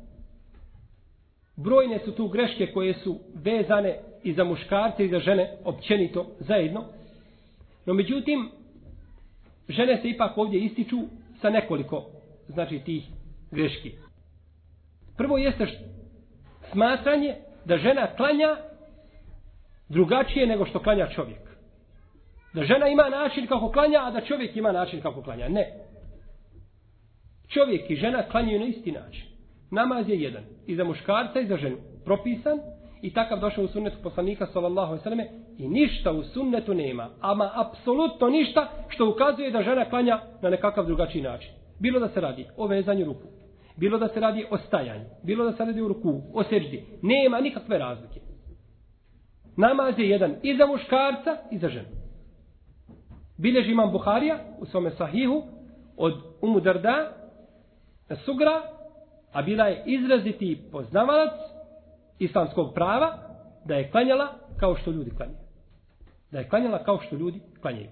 brojne su tu greške koje su vezane i za muškarce i za žene općenito zajedno. No međutim, žene se ipak ovdje ističu sa nekoliko znači tih greški. Prvo jeste smatranje da žena klanja drugačije nego što klanja čovjek. Da žena ima način kako klanja, a da čovjek ima način kako klanja. Ne. Čovjek i žena klanjaju na isti način. Namaz je jedan. I za muškarca i za ženu. Propisan i takav došao u sunnetu poslanika sallallahu alejhi ve selleme i ništa u sunnetu nema. Ama apsolutno ništa što ukazuje da žena klanja na nekakav drugačiji način. Bilo da se radi o vezanju ruku. Bilo da se radi o stajanju. Bilo da se radi o ruku, o seđdi. Nema nikakve razlike. Namaz je jedan i za muškarca i za ženu. Bilježi imam Buharija u svome sahihu od Umu Darda Sugra, a bila je izraziti poznavalac islamskog prava, da je klanjala kao što ljudi klanjaju. Da je klanjala kao što ljudi klanjaju.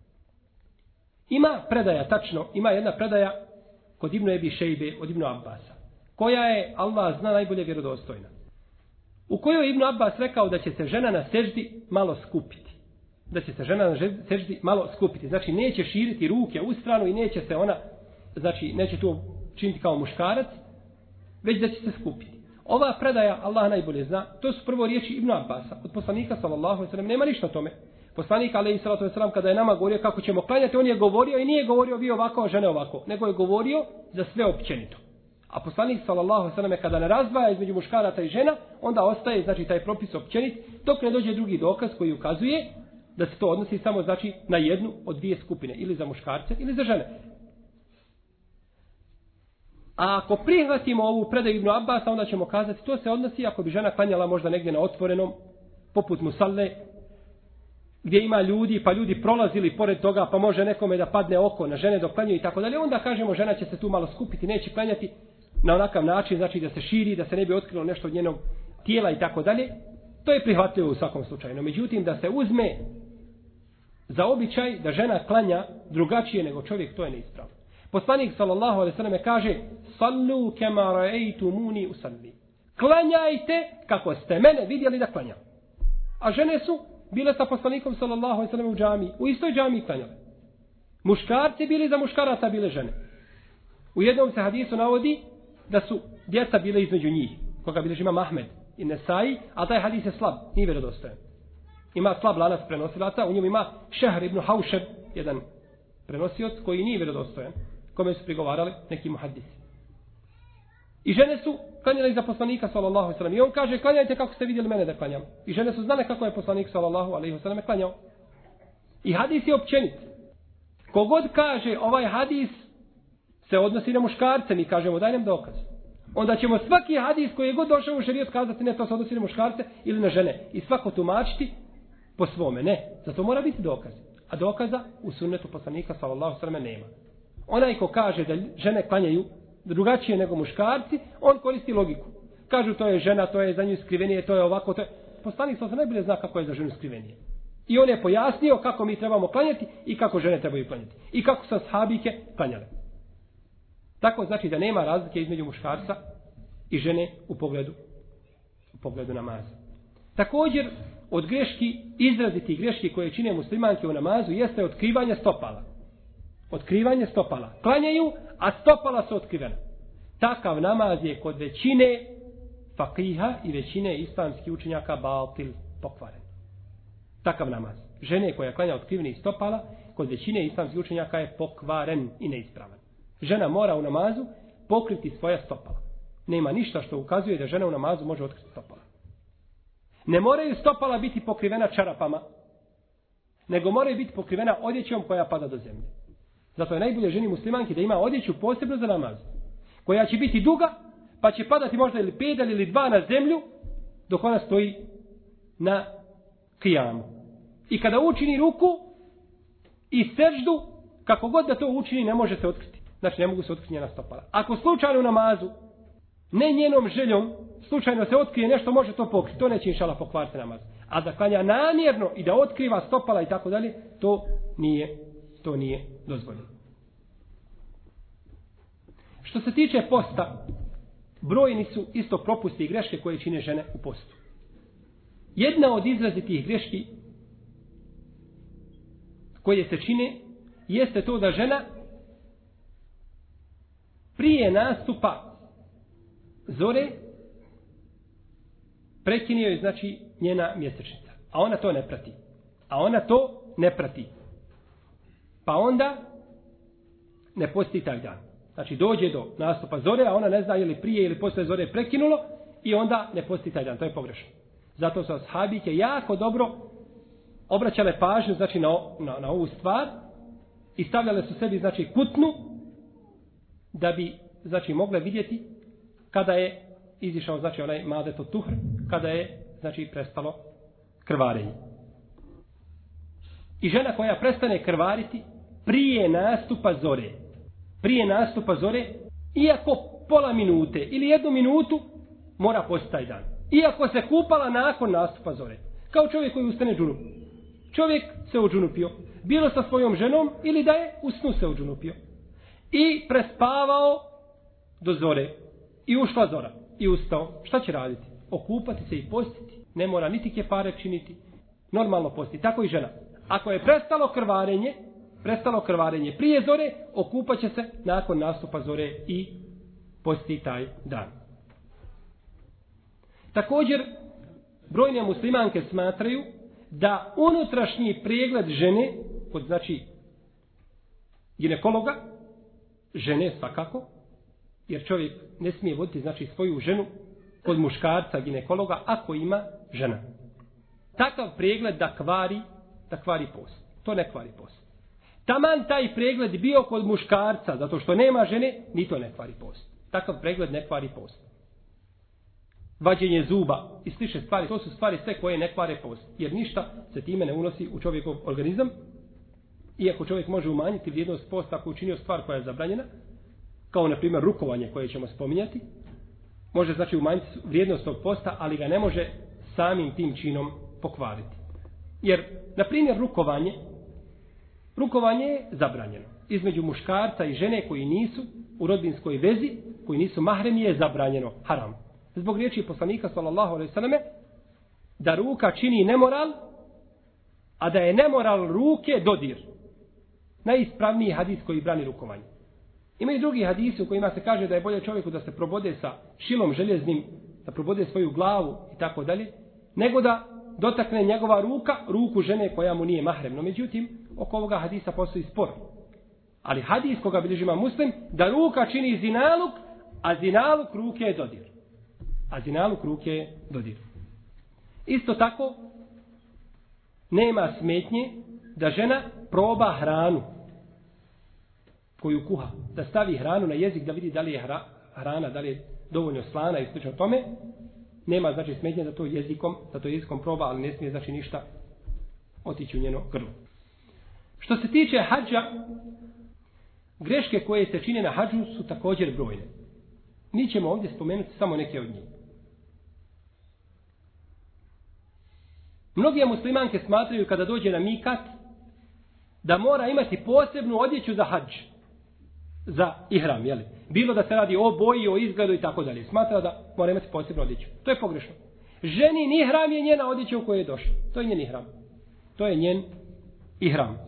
Ima predaja, tačno, ima jedna predaja kod Ibnu Ebi Šejbe od Ibnu Abbasa, koja je, Allah zna, najbolje vjerodostojna. U kojoj je Ibnu Abbas rekao da će se žena na seždi malo skupiti. Da će se žena na seždi malo skupiti. Znači, neće širiti ruke u stranu i neće se ona, znači, neće to činiti kao muškarac, već da će se skupiti. Ova predaja, Allah najbolje zna, to su prvo riječi Ibnu Abbasa, od poslanika sallallahu alejhi ve sellem, nema ništa o tome. Poslanik alejhi salatu vesselam kada je nama govorio kako ćemo klanjati, on je govorio i nije govorio vi ovako, a žene ovako, nego je govorio za sve općenito. A poslanik sallallahu alejhi ve sellem kada ne razdvaja između muškaraca i žena, onda ostaje znači taj propis općenit, dok ne dođe drugi dokaz koji ukazuje da se to odnosi samo znači na jednu od dvije skupine, ili za muškarce ili za žene. A ako prihvatimo ovu predaju Ibnu Abbasa, onda ćemo kazati to se odnosi ako bi žena klanjala možda negdje na otvorenom, poput musalle, gdje ima ljudi, pa ljudi prolazili pored toga, pa može nekome da padne oko na žene dok klanjaju i tako dalje. Onda kažemo žena će se tu malo skupiti, neće klanjati na onakav način, znači da se širi, da se ne bi otkrilo nešto od njenog tijela i tako dalje. To je prihvatljivo u svakom slučaju. No međutim, da se uzme za običaj da žena klanja drugačije nego čovjek, to je neispravno. Poslanik sallallahu alejhi ve selleme kaže: "Sallu kema ra'aytumuni usalli." Klanjajte kako ste mene vidjeli da klanjam. A žene su bile sa poslanikom sallallahu alejhi ve selleme u džamii, u istoj džamii klanjale. Muškarci bili za muškaraca, bile žene. U jednom se hadisu navodi da su djeca bile između njih, koga bilježi imam Ahmed i Nesai, a taj hadis je slab, nije vjerodostojan. Ima slab lanac prenosilaca, u njemu ima Šehr ibn Haušeb, jedan prenosioc koji nije vjerodostojan, kome su prigovarali neki muhaddisi. I žene su klanjale za poslanika sallallahu alejhi ve sellem. I on kaže: "Klanjajte kako ste vidjeli mene da klanjam." I žene su znale kako je poslanik sallallahu alejhi ve sellem klanjao. I hadis je općenit. Kogod kaže ovaj hadis se odnosi na muškarce, mi kažemo daj nam dokaz. Onda ćemo svaki hadis koji je god došao u šerijat kazati ne, to se odnosi na muškarce ili na žene. I svako tumačiti po svome. Ne, zato mora biti dokaz. A dokaza u sunnetu poslanika sallallahu alejhi ve sellem nema. Onaj ko kaže da žene klanjaju drugačije nego muškarci, on koristi logiku. Kažu to je žena, to je za nju skrivenije, to je ovako, to je... Poslanik sallallahu najbolje zna kako je za ženu skrivenije. I on je pojasnio kako mi trebamo klanjati i kako žene trebaju klanjati. I kako su ashabike klanjale. Tako znači da nema razlike između muškarca i žene u pogledu namaza. Također od greški, izraziti greški koje čine muslimanke u namazu jeste otkrivanje stopala. Otkrivanje stopala. Klanjaju, a stopala su otkrivena. Takav namaz je kod većine fakiha i većine islamskih učenjaka batil, pokvaren. Takav namaz. Žene koja klanja otkriveni stopala, kod većine islamskih učenjaka je pokvaren i neispravan. Žena mora u namazu pokriti svoja stopala. Nema ništa što ukazuje da žena u namazu može otkriti stopala. Ne moraju stopala biti pokrivena čarapama, nego moraju biti pokrivena odjećom koja pada do zemlje. Zato je najbolje ženi muslimanki da ima odjeću posebno za namaz, koja će biti duga, pa će padati možda ili pedalj ili dva na zemlju, dok ona stoji na kijamu. I kada učini ruku i seždu, kako god da to učini, ne može se otkriti. Znači, ne mogu se otkriti njena stopala. Ako slučajno u namazu, ne njenom željom, slučajno se otkrije nešto, može to pokriti. To neće inšala pokvariti namaz. A da klanja namjerno i da otkriva stopala i tako dalje, to nije dozvoljeno. Što se tiče posta, brojni su isto propusti i greške koje čine žene u postu. Jedna od izrazitih greški koje se čine jeste to da žena prije nastupa zore prekine joj znači njena mjesečnica. A ona to ne prati. Pa onda ne posti taj dan. Znači dođe do nastupa zore, a ona ne zna je li prije ili poslije zore prekinulo i onda ne posti taj dan. To je pogrešno. Zato su ashabike jako dobro obraćale pažnju znači na ovu stvar i stavljale su sebi znači kutnu da bi znači mogle vidjeti kada je izišao znači onaj madeto tuhr, kada je znači prestalo krvarenje. I žena koja prestane krvariti prije nastupa zore, iako pola minute ili 1 minutu, mora postiti taj dan. Iako se kupala nakon nastupa zore. Kao čovjek koji ustane džunup. Čovjek se odžunupio. Bilo sa svojom ženom ili da je u snu se odžunupio. I prespavao do zore. I ušla zora. I ustao. Šta će raditi? Okupati se i postiti. Ne mora niti kefare činiti. Normalno postiti. Tako i žena. Ako je prestalo krvarenje prije zore, okupat će se nakon nastupa zore i posti taj dan. Također, brojne muslimanke smatraju da unutrašnji pregled žene, kod znači ginekologa, žene svakako, jer čovjek ne smije voditi znači svoju ženu kod muškarca ginekologa ako ima žena. Takav pregled da kvari post. To ne kvari post. Taman taj pregled bio kod muškarca, zato što nema žene, ni to ne kvari post. Takav pregled ne kvari post. Vađenje zuba i slične stvari, to su stvari sve koje ne kvare post. Jer ništa se time ne unosi u čovjekov organizam. Iako čovjek može umanjiti vrijednost posta ako učinio stvar koja je zabranjena, kao na primjer rukovanje koje ćemo spominjati, može znači umanjiti vrijednost tog posta, ali ga ne može samim tim činom pokvariti. Jer, na primjer, rukovanje je zabranjeno. Između muškarca i žene koji nisu u rodbinskoj vezi, koji nisu mahremi, je zabranjeno, haram. Zbog riječi poslanika sallallahu alejhi ve selleme da ruka čini nemoral, a da je nemoral ruke dodir. Najispravniji hadis koji brani rukovanje. Ima i drugi hadisi u kojima se kaže da je bolje čovjeku da se probode sa šilom željeznim, da probode svoju glavu i tako dalje, nego da dotakne njegova ruku žene koja mu nije mahrem. No međutim, oko ovoga hadisa postoji spor. Ali hadis koga bilježi Imam Muslim, da ruka čini zinaluk, a zinaluk ruke je dodir. Isto tako, nema smetnje da žena proba hranu koju kuha. Da stavi hranu na jezik da vidi da li je hrana, da li je dovoljno slana i slično tome. Nema znači smetnje da to jezikom proba, ali ne smije znači ništa otići u njeno grlo. Što se tiče hadža, greške koje se čine na hadžu su također brojne. Mi ćemo ovdje spomenuti samo neke od njih. Mnogi muslimanke smatraju kada dođe na mikat da mora imati posebnu odjeću za hadž. Za ihram, jeli? Bilo da se radi o boji, o izgledu i tako dalje. Smatra da mora imati posebnu odjeću. To je pogrešno. Ženin ihram je njena odjeća u kojoj je došla. To je njen ihram. To je njen ihram.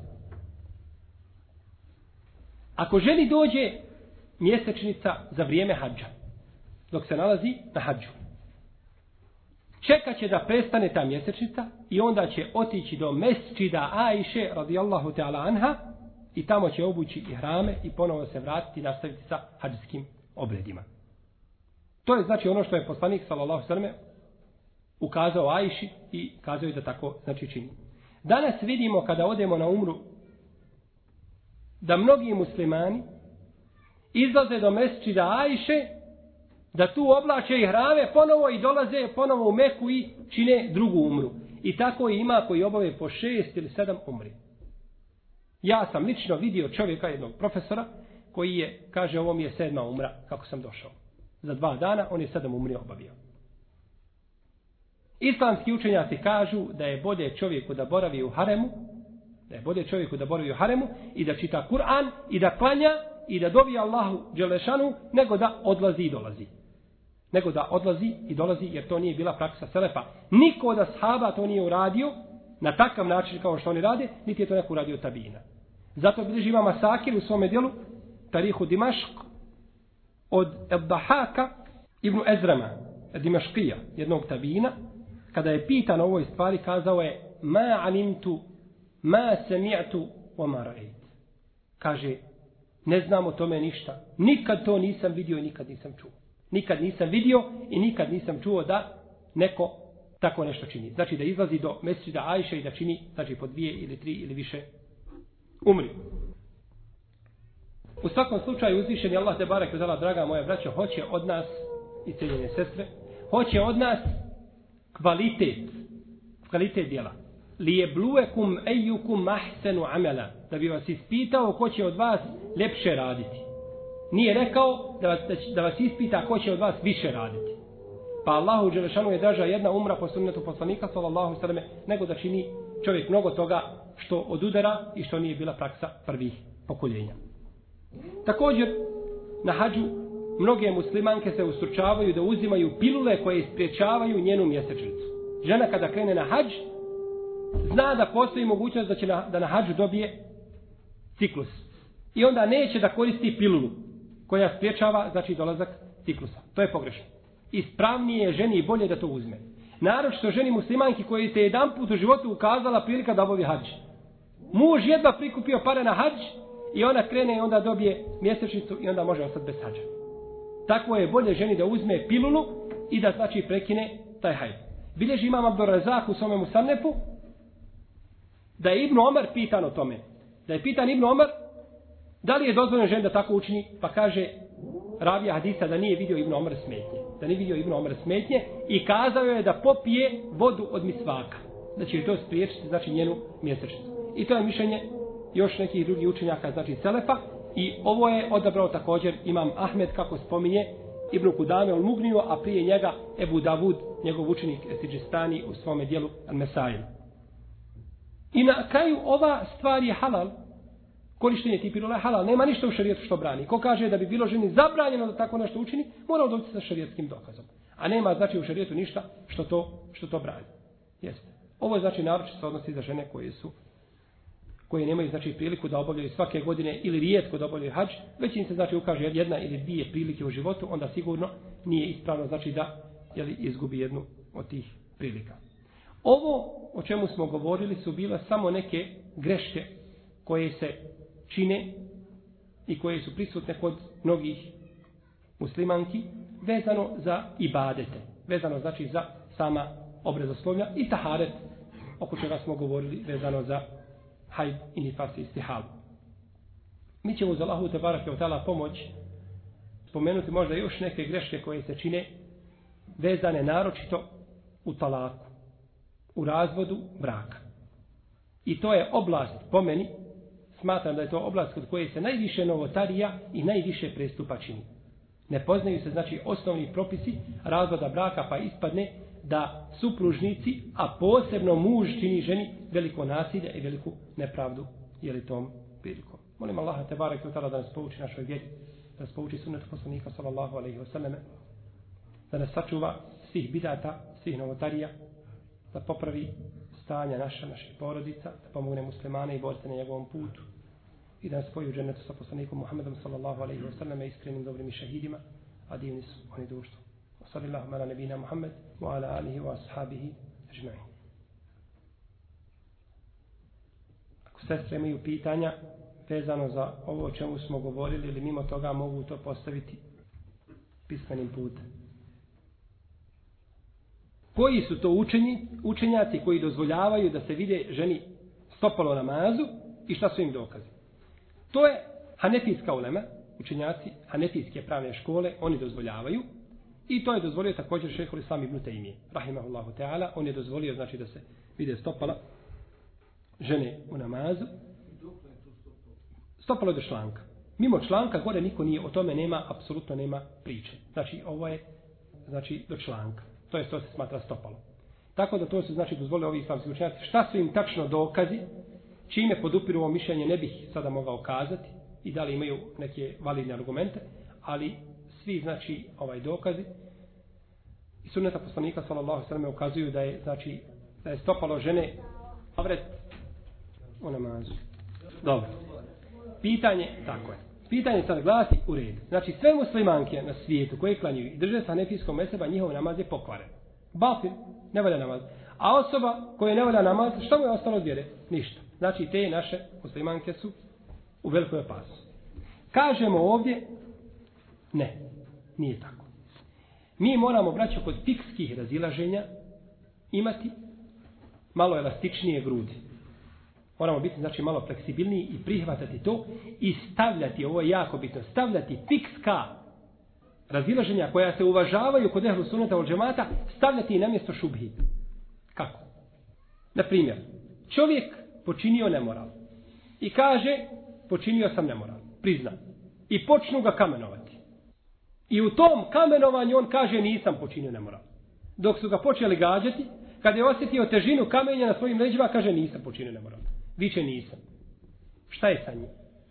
Ako ženi dođe mjesečnica za vrijeme hadža, dok se nalazi na hadžu, čekat će da prestane ta mjesečnica i onda će otići do mesčida Ajše radijallahu ta'ala anha i tamo će obući ihrame i ponovo se vratiti i nastaviti sa hadžskim obredima. To je znači ono što je poslanik sallallahu alejhi ve selleme ukazao Ajši i kazao je da tako znači čini. Danas vidimo kada odemo na umru da mnogi muslimani izlaze do mesdžida Ajše, da tu oblače ihrame ponovo i dolaze ponovo u Meku i čine drugu umru. I tako ima koji obave po 6 ili 7 umri. Ja sam lično vidio čovjeka, jednog profesora, koji je, kaže, ovo mi je 7. umra kako sam došao. Za 2 dana on je 7 umri obavio. Islamski učenjaci kažu da je bolje čovjeku da boravi u haremu, i da čita Kur'an i da klanja i da dovi Allahu dželešanu, nego da odlazi i dolazi, jer to nije bila praksa selefa. Niko od ashaba to nije uradio na takav način kao što oni rade, niti je to neko uradio tabina. Zato bilježi Imam Asakir u svome djelu Tarihu Dimašk od Eddahaka ibn Ezrama, Dimaškija, jednog tabina, kada je pitan o ovoj stvari, kazao je: ma alimtu, ma sami'tu, wa ma ra'ayt. Kaže, ne znam o tome ništa. Nikad to nisam vidio i nikad nisam čuo. Nikad nisam vidio i nikad nisam čuo da neko tako nešto čini. Znači da izlazi do mesdžida Ajše i da čini, znači po 2 ili 3 ili više umri. U svakom slučaju uzvišeni Allah te barek ve taala, draga moja braćo, hoće od nas i cijenjene sestre, hoće od nas kvalitet djela. Lijebluekum ejukum ahsenu amela, da bi vas ispitao ko će od vas ljepše raditi. Nije rekao da vas ispita ko će od vas više raditi. Pa Allahu dželešanu je draža jedna umra po sunnetu poslanika sallallahu alejhi ve selleme nego da čini čovjek mnogo toga što odudara i što nije bila praksa prvih pokoljenja. Također na hadžu mnoge muslimanke se ustručavaju da uzimaju pilule koje spriječavaju njenu mjesečnicu. Žena kada krene na hadž zna da postoji mogućnost da će da na hadžu dobije ciklus. I onda neće da koristi pilulu koja spriječava, znači, dolazak ciklusa. To je pogrešno. Ispravnije je ženi i bolje da to uzme. Naročito ženi muslimanki koji se jedan put u životu ukazala prilika da obavi hadž. Muž jedva prikupio pare na hadž i ona krene i onda dobije mjesečnicu i onda može ostati bez hadža. Tako je bolje ženi da uzme pilulu i da, znači, prekine taj hajd. Bilježi Imam Abdurrazak u svome Musannefu da je Ibn Omer pitan o tome. Da je pitan Ibn Omer da li je dozvoljeno ženi da tako učini, pa kaže ravija hadisa da nije vidio Ibn Omer smetnje. I kazao je da popije vodu od misvaka. Da će to spriječiti, znači, njenu mjesečnicu. I to je mišljenje još nekih drugih učenjaka, znači selefa. I ovo je odabrao također Imam Ahmed, kako spominje Ibn Kudame al Mugniju, a prije njega Ebu Davud, njegov učenik Sidžistani u svome dijelu Al-Mesail. I na kraju ova stvar je halal. Korištenje tih pilula je halal. Nema ništa u šerijetu što brani. Ko kaže da bi bilo ženi zabranjeno da tako nešto učini, mora doći sa šerijetskim dokazom. A nema, znači, u šerijetu ništa što to brani. Jeste. Ovo je, znači, naročito se odnosi za žene koje nemaju, znači, priliku da obavljaju svake godine ili rijetko da obavljaju hadž, već im se, znači, ukaže jedna ili dvije prilike u životu, onda sigurno nije ispravno, znači, da izgubi jednu od tih prilika. Ovo o čemu smo govorili su bile samo neke greške koje se čine i koje su prisutne kod mnogih muslimanki vezano za ibadete, vezano, znači, za sama obredoslovlja i taharet, oko čega smo govorili vezano za hajd i nifas i istihalu. Mi ćemo za Allahu te barake ve taala pomoć spomenuti možda još neke greške koje se čine vezane naročito u talaku, u razvodu braka. I to je oblast, po meni, smatram da je to oblast kod koje se najviše novotarija i najviše prestupa čini. Ne poznaju se, znači, osnovni propisi razvoda braka, pa ispadne da supružnici, a posebno muž, čini ženi veliko nasilje i veliku nepravdu, jeli tom prilikom. Molim Allaha te barek ve taala da nas pouči našoj vjeri, da nas pouči sunnetu poslanika sallallahu alejhi ve selleme, da nas sačuva svih bidata, svih novotarija, da popravi stanja naših porodica, da pomogne muslimane i borce na njegovom putu i da nas spoji u džennetu sa poslanikom Muhammedom sallallahu alejhi ve selleme, iskrenim dobrim i šehidima, a divni su oni društvo. Sallallahu ala nebina Muhammed wa ala alihi wa ashabihi ajma'in. Ako sestre imaju pitanja vezano za ovo o čemu smo govorili ili mimo toga, mogu to postaviti pismenim putem. koji su to učenjaci koji dozvoljavaju da se vide ženi stopalo namazu i šta su im dokazi. To je hanefijska ulema, učenjaci hanefijske pravne škole, oni dozvoljavaju i to je dozvolio također šejhul Islam ibn Tejmije, rahimahullahu ta'ala, on je dozvolio znači da se vide stopala žene u namazu. Stopalo do članka. Mimo članka gore niko nije, o tome nema, apsolutno nema priče. Znači ovo je znači do članka. To se smatra stopalo. Tako da to su znači dozvolili ovi islamski učenjaci. Šta su im tačno dokazi, čime podupiru ovo mišljenje ne bih sada mogao kazati i da li imaju neke validne argumente, ali svi znači dokazi i sunneta poslanika sallallahu alejhi ve sellem ukazuju da je znači da je stopalo žene avret u namazu. Dobro. Pitanje, tako je. Pitanje sad glasi u redu. Znači sve muslimanke na svijetu koje klanjuju i drže se hanefijskog mezheba, njihov namaz je pokvaren. Batil, ne valja namaz. A osoba koja ne valja namaz, što mu je ostalo od vjere? Ništa. Znači te naše muslimanke su u velikoj opasnosti. Kažemo ovdje, ne, nije tako. Mi moramo, braćo, kod fikskih razilaženja imati malo elastičnije grudi. Moramo biti, znači, malo fleksibilniji i prihvatati to i stavljati, ovo je jako bitno, stavljati fikska razilaženja koja se uvažavaju kod ehlu sunneta wal džemata, stavljati i na mjesto šubhi. Kako? Na primjer, čovjek počinio nemoral i kaže, počinio sam nemoral, prizna. I počnu ga kamenovati. I u tom kamenovanju on kaže, nisam počinio nemoral. Dok su ga počeli gađati, kada je osjetio težinu kamenja na svojim leđima, kaže, nisam počinio nemoral. Viče nisam. Šta je sa njim?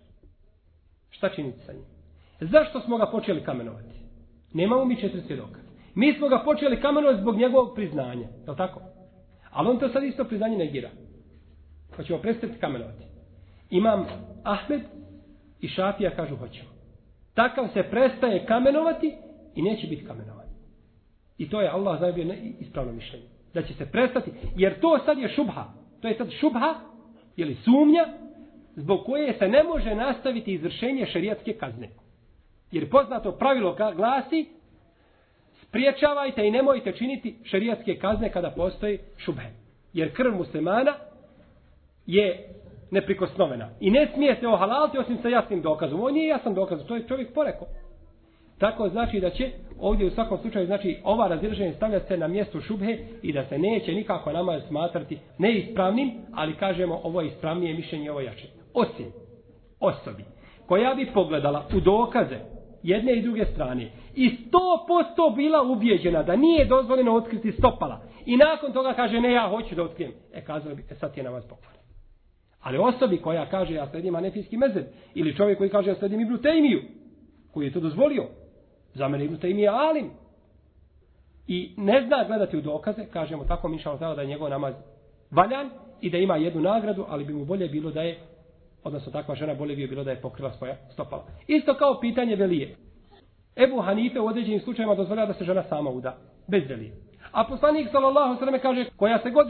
Šta činiti sa njim? Zašto smo ga počeli kamenovati? Nemamo mi 4 svjedoka. Mi smo ga počeli kamenovati zbog njegovog priznanja. Je li tako? Ali on to sad isto priznanje negira. Pa ćemo prestati kamenovati. Imam Ahmed i Šafija kažu hoćemo. Takav se prestaje kamenovati i neće biti kamenovan. I to je Allah zajebio ispravno mišljenje. Da će se prestati, jer to sad je šubha. To je sad šubha, ili sumnja, zbog koje se ne može nastaviti izvršenje šerijatske kazne. Jer poznato pravilo glasi, spriječavajte i nemojte činiti šerijatske kazne kada postoji šubhe. Jer krv muslimana je neprikosnovena. I ne smije se ohalaliti osim sa jasnim dokazom. Ovo nije jasan dokaz, to je čovjek porekao. Tako znači da će ovdje u svakom slučaju znači ova razilaženja stavlja se na mjesto šubhe i da se neće nikako namaz smatrati neispravnim, ali kažemo ovo je ispravnije mišljenje, ovo jače. Osim osobi koja bi pogledala u dokaze jedne i druge strane i 100% bila ubijeđena da nije dozvoljeno otkriti stopala i nakon toga kaže ne, ja hoću da otkrijem, kazali bi sad je namaz pokvaren. Ali osobi koja kaže ja sledim hanefijski mezheb ili čovjek koji kaže ja sledim Ibn Tejmiju koji je to dozvolio, za mene Ibn Tejmija alim i ne zna gledati u dokaze, kažemo tako inšallah da je njegov namaz valjan i da ima jednu nagradu, ali bi mu bolje bilo da je, odnosno takva žena bolje bi bilo da je pokrila svoja stopala. Isto kao pitanje velije. Ebu Hanife u određenim slučajima dozvoljava da se žena sama uda, bez velije. A poslanik sallallahu alejhi ve sellem kaže koja se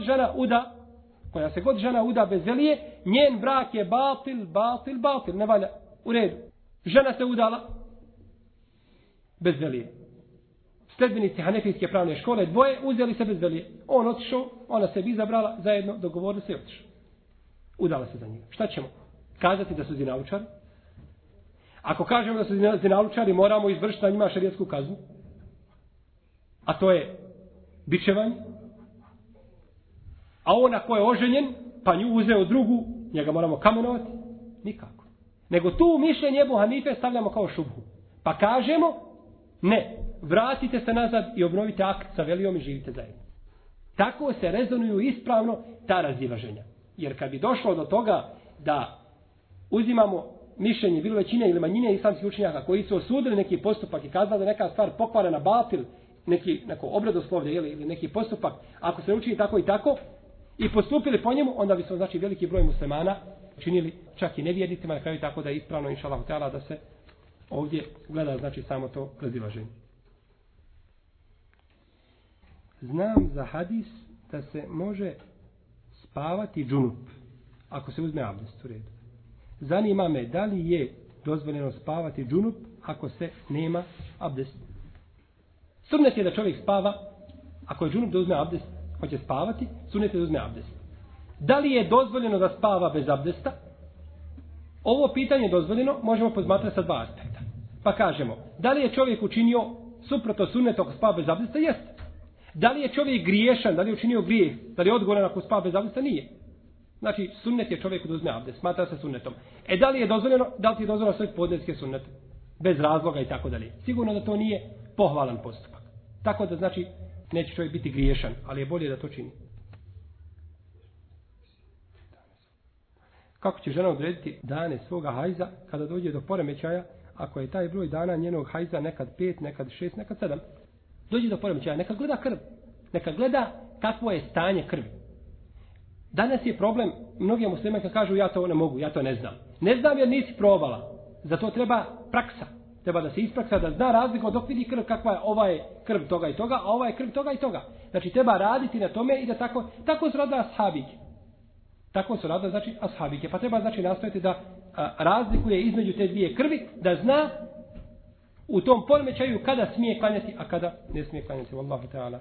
god žena uda bez velije, njen brak je batil, ne valja. U redu. Žena se udala bez velije. Sledbenici hanefijske pravne škole dvoje uzeli se bez velije. On otišao, ona se bi izabrala, zajedno dogovorili se i otišao. Udala se za njega. Šta ćemo? Kazati da su zinalučari? Ako kažemo da su zinalučari, moramo izvršiti na njima šerijatsku kaznu. A to je bičevanje. A on ako je oženjen, pa nju uzeo drugu, njega moramo kamenovati? Nikako. Nego tu mišljenje Ebu Hanife stavljamo kao šubhu. Pa kažemo, ne, vratite se nazad i obnovite akt sa velijom i živite zajedno. Tako se rezonuju ispravno ta razilaženja. Jer kad bi došlo do toga da uzimamo mišljenje bilo većine ili manjine islamskih učenjaka koji su osudili neki postupak i kazali da neka stvar pokvarena batil, neko obredoslovlje ili neki postupak, ako se učini tako i tako, i postupili po njemu, onda bi se znači veliki broj muslimana činili čak i nevjernicima, na kraju tako da je ispravno inšallahu teala da se ovdje gleda znači samo to razilaženje. Znam za hadis da se može spavati džunup ako se uzme abdest u redu. Zanima me da li je dozvoljeno spavati džunup ako se nema abdest. Sunnet je da čovjek spava Ako je džunup da uzme abdest, hoće spavati, sunnet je da uzme abdest. Da li je dozvoljeno da spava bez abdesta? Ovo pitanje je dozvoljeno, možemo posmatrati sa dva aspekta. Pa kažemo, da li je čovjek učinio suprotno sunnetu ako spava bez abdesta? Jeste. Da li je čovjek griješan, da li je učinio grijeh, da li je odgovoran ako spava bez abdesta? Nije. Znači, sunnet je čovjeku da uzme abdest, smatra se sunnetom. Da li je dozvoljeno, da li ti je dozvoljeno svoj podnevske sunnet? Bez razloga i tako dalje. Sigurno da to nije pohvalan postupak. Tako da znači, neće čovjek biti griješan, ali je bolje da to čini. Kako će žena odrediti dane svoga hajza kada dođe do poremećaja, ako je taj broj dana njenog hajza nekad 5, nekad 6, nekad 7? Dođe do poremećaja, neka gleda krv. Neka gleda kakvo je stanje krvi. Danas je problem, mnogi muslimani kažu ja to ne mogu, ja to ne znam. Ne znam jer nisi probala. Zato treba praksa. Treba da se ispraksa, da zna razliku dok vidi krv kakva je, ova je krv toga i toga, a ova je krv toga i toga. Znači treba raditi na tome i da tako su radile ashabike. Tako su radile znači ashabike. Pa treba znači nastojati da razlikuje između te dvije krvi, da zna u tom poremećaju kada smije klanjati, a kada ne smije klanjati. Wallahu ta'ala.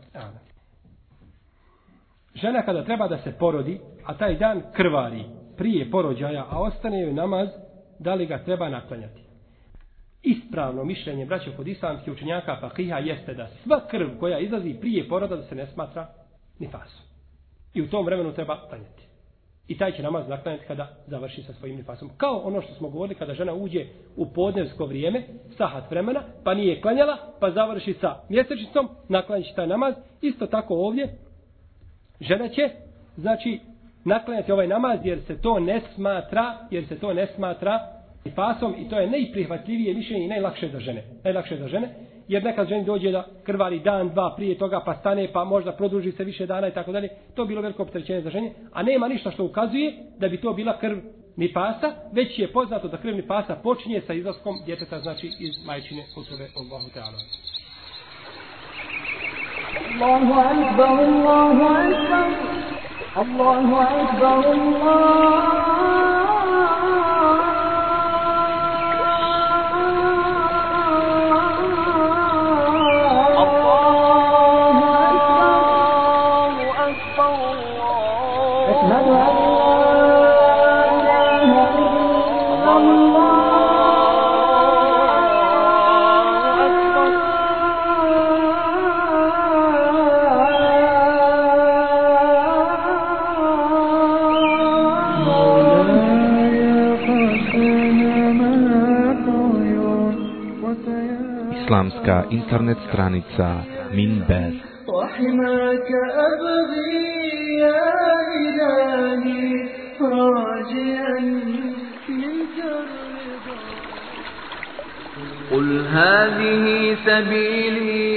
Žena kada treba da se porodi, a taj dan krvari prije porođaja, a ostane joj namaz, da li ga treba naklanjati? Ispravno mišljenje braća kod islamskih učenjaka fakiha jeste da sva krv koja izlazi prije poroda da se ne smatra nifasom. I u tom vremenu treba klanjati. I taj će namaz naklanjati kada završi sa svojim nifasom. Kao ono što smo govorili kada žena uđe u podnevsko vrijeme, sahat vremena, pa nije klanjala, pa završi sa mjesečnicom, naklanjaći taj namaz. Isto tako ovdje žena će, znači, naklanjati ovaj namaz jer se to ne smatra nifasom i to je najprihvatljivije mišljenje i najlakše za žene. Najlakše za žene, jer nekad ženi dođe da krvari dan, dva prije toga, pa stane, pa možda produži se više dana i tako dalje. To je bilo veliko opterećenje za žene, a nema ništa što ukazuje da bi to bila krv nifasa, već je poznato da krv nifasa počinje sa izlaskom djeteta, znači iz majčine utrobe. Allahu ta'ala. Allahu akbar, Allahu akbar, Allahu akbar, Islamska internet stranica Minber. وحماك أبغي يا إلهي راجعا منك الرضا قل هذه سبيلي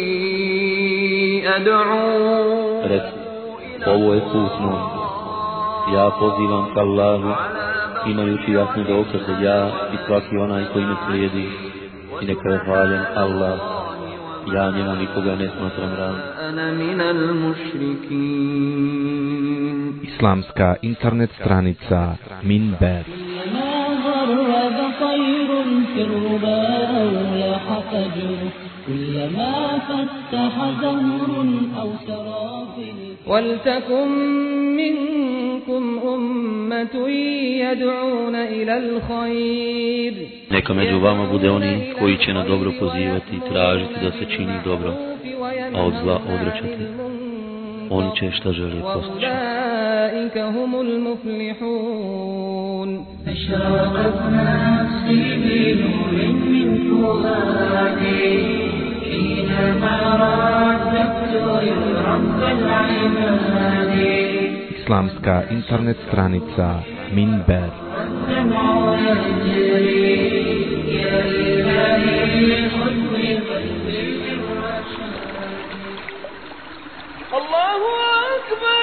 أدعو. Reci, ovo je put moj. Ja pozivam k Allahu, imajući jasne dokaze ja i svaki onaj koji me slijedi. I neka je hvaljen Allah, ja njemu nikoga ne smatram ravnim. Islamska internet stranica Minber. ولتكن منكم أمة يدعون إلى الخير. Neka među vama bude oni koji će na dobro pozivati i tražiti da se čini dobro, a od zla odvraćati. Oni će šta želi postići. أولئك هم المفلحون. أشرقت نفسي بنور من فؤادي حينما رددت رب العباد. Islamska internet stranica Minber. الله أكبر.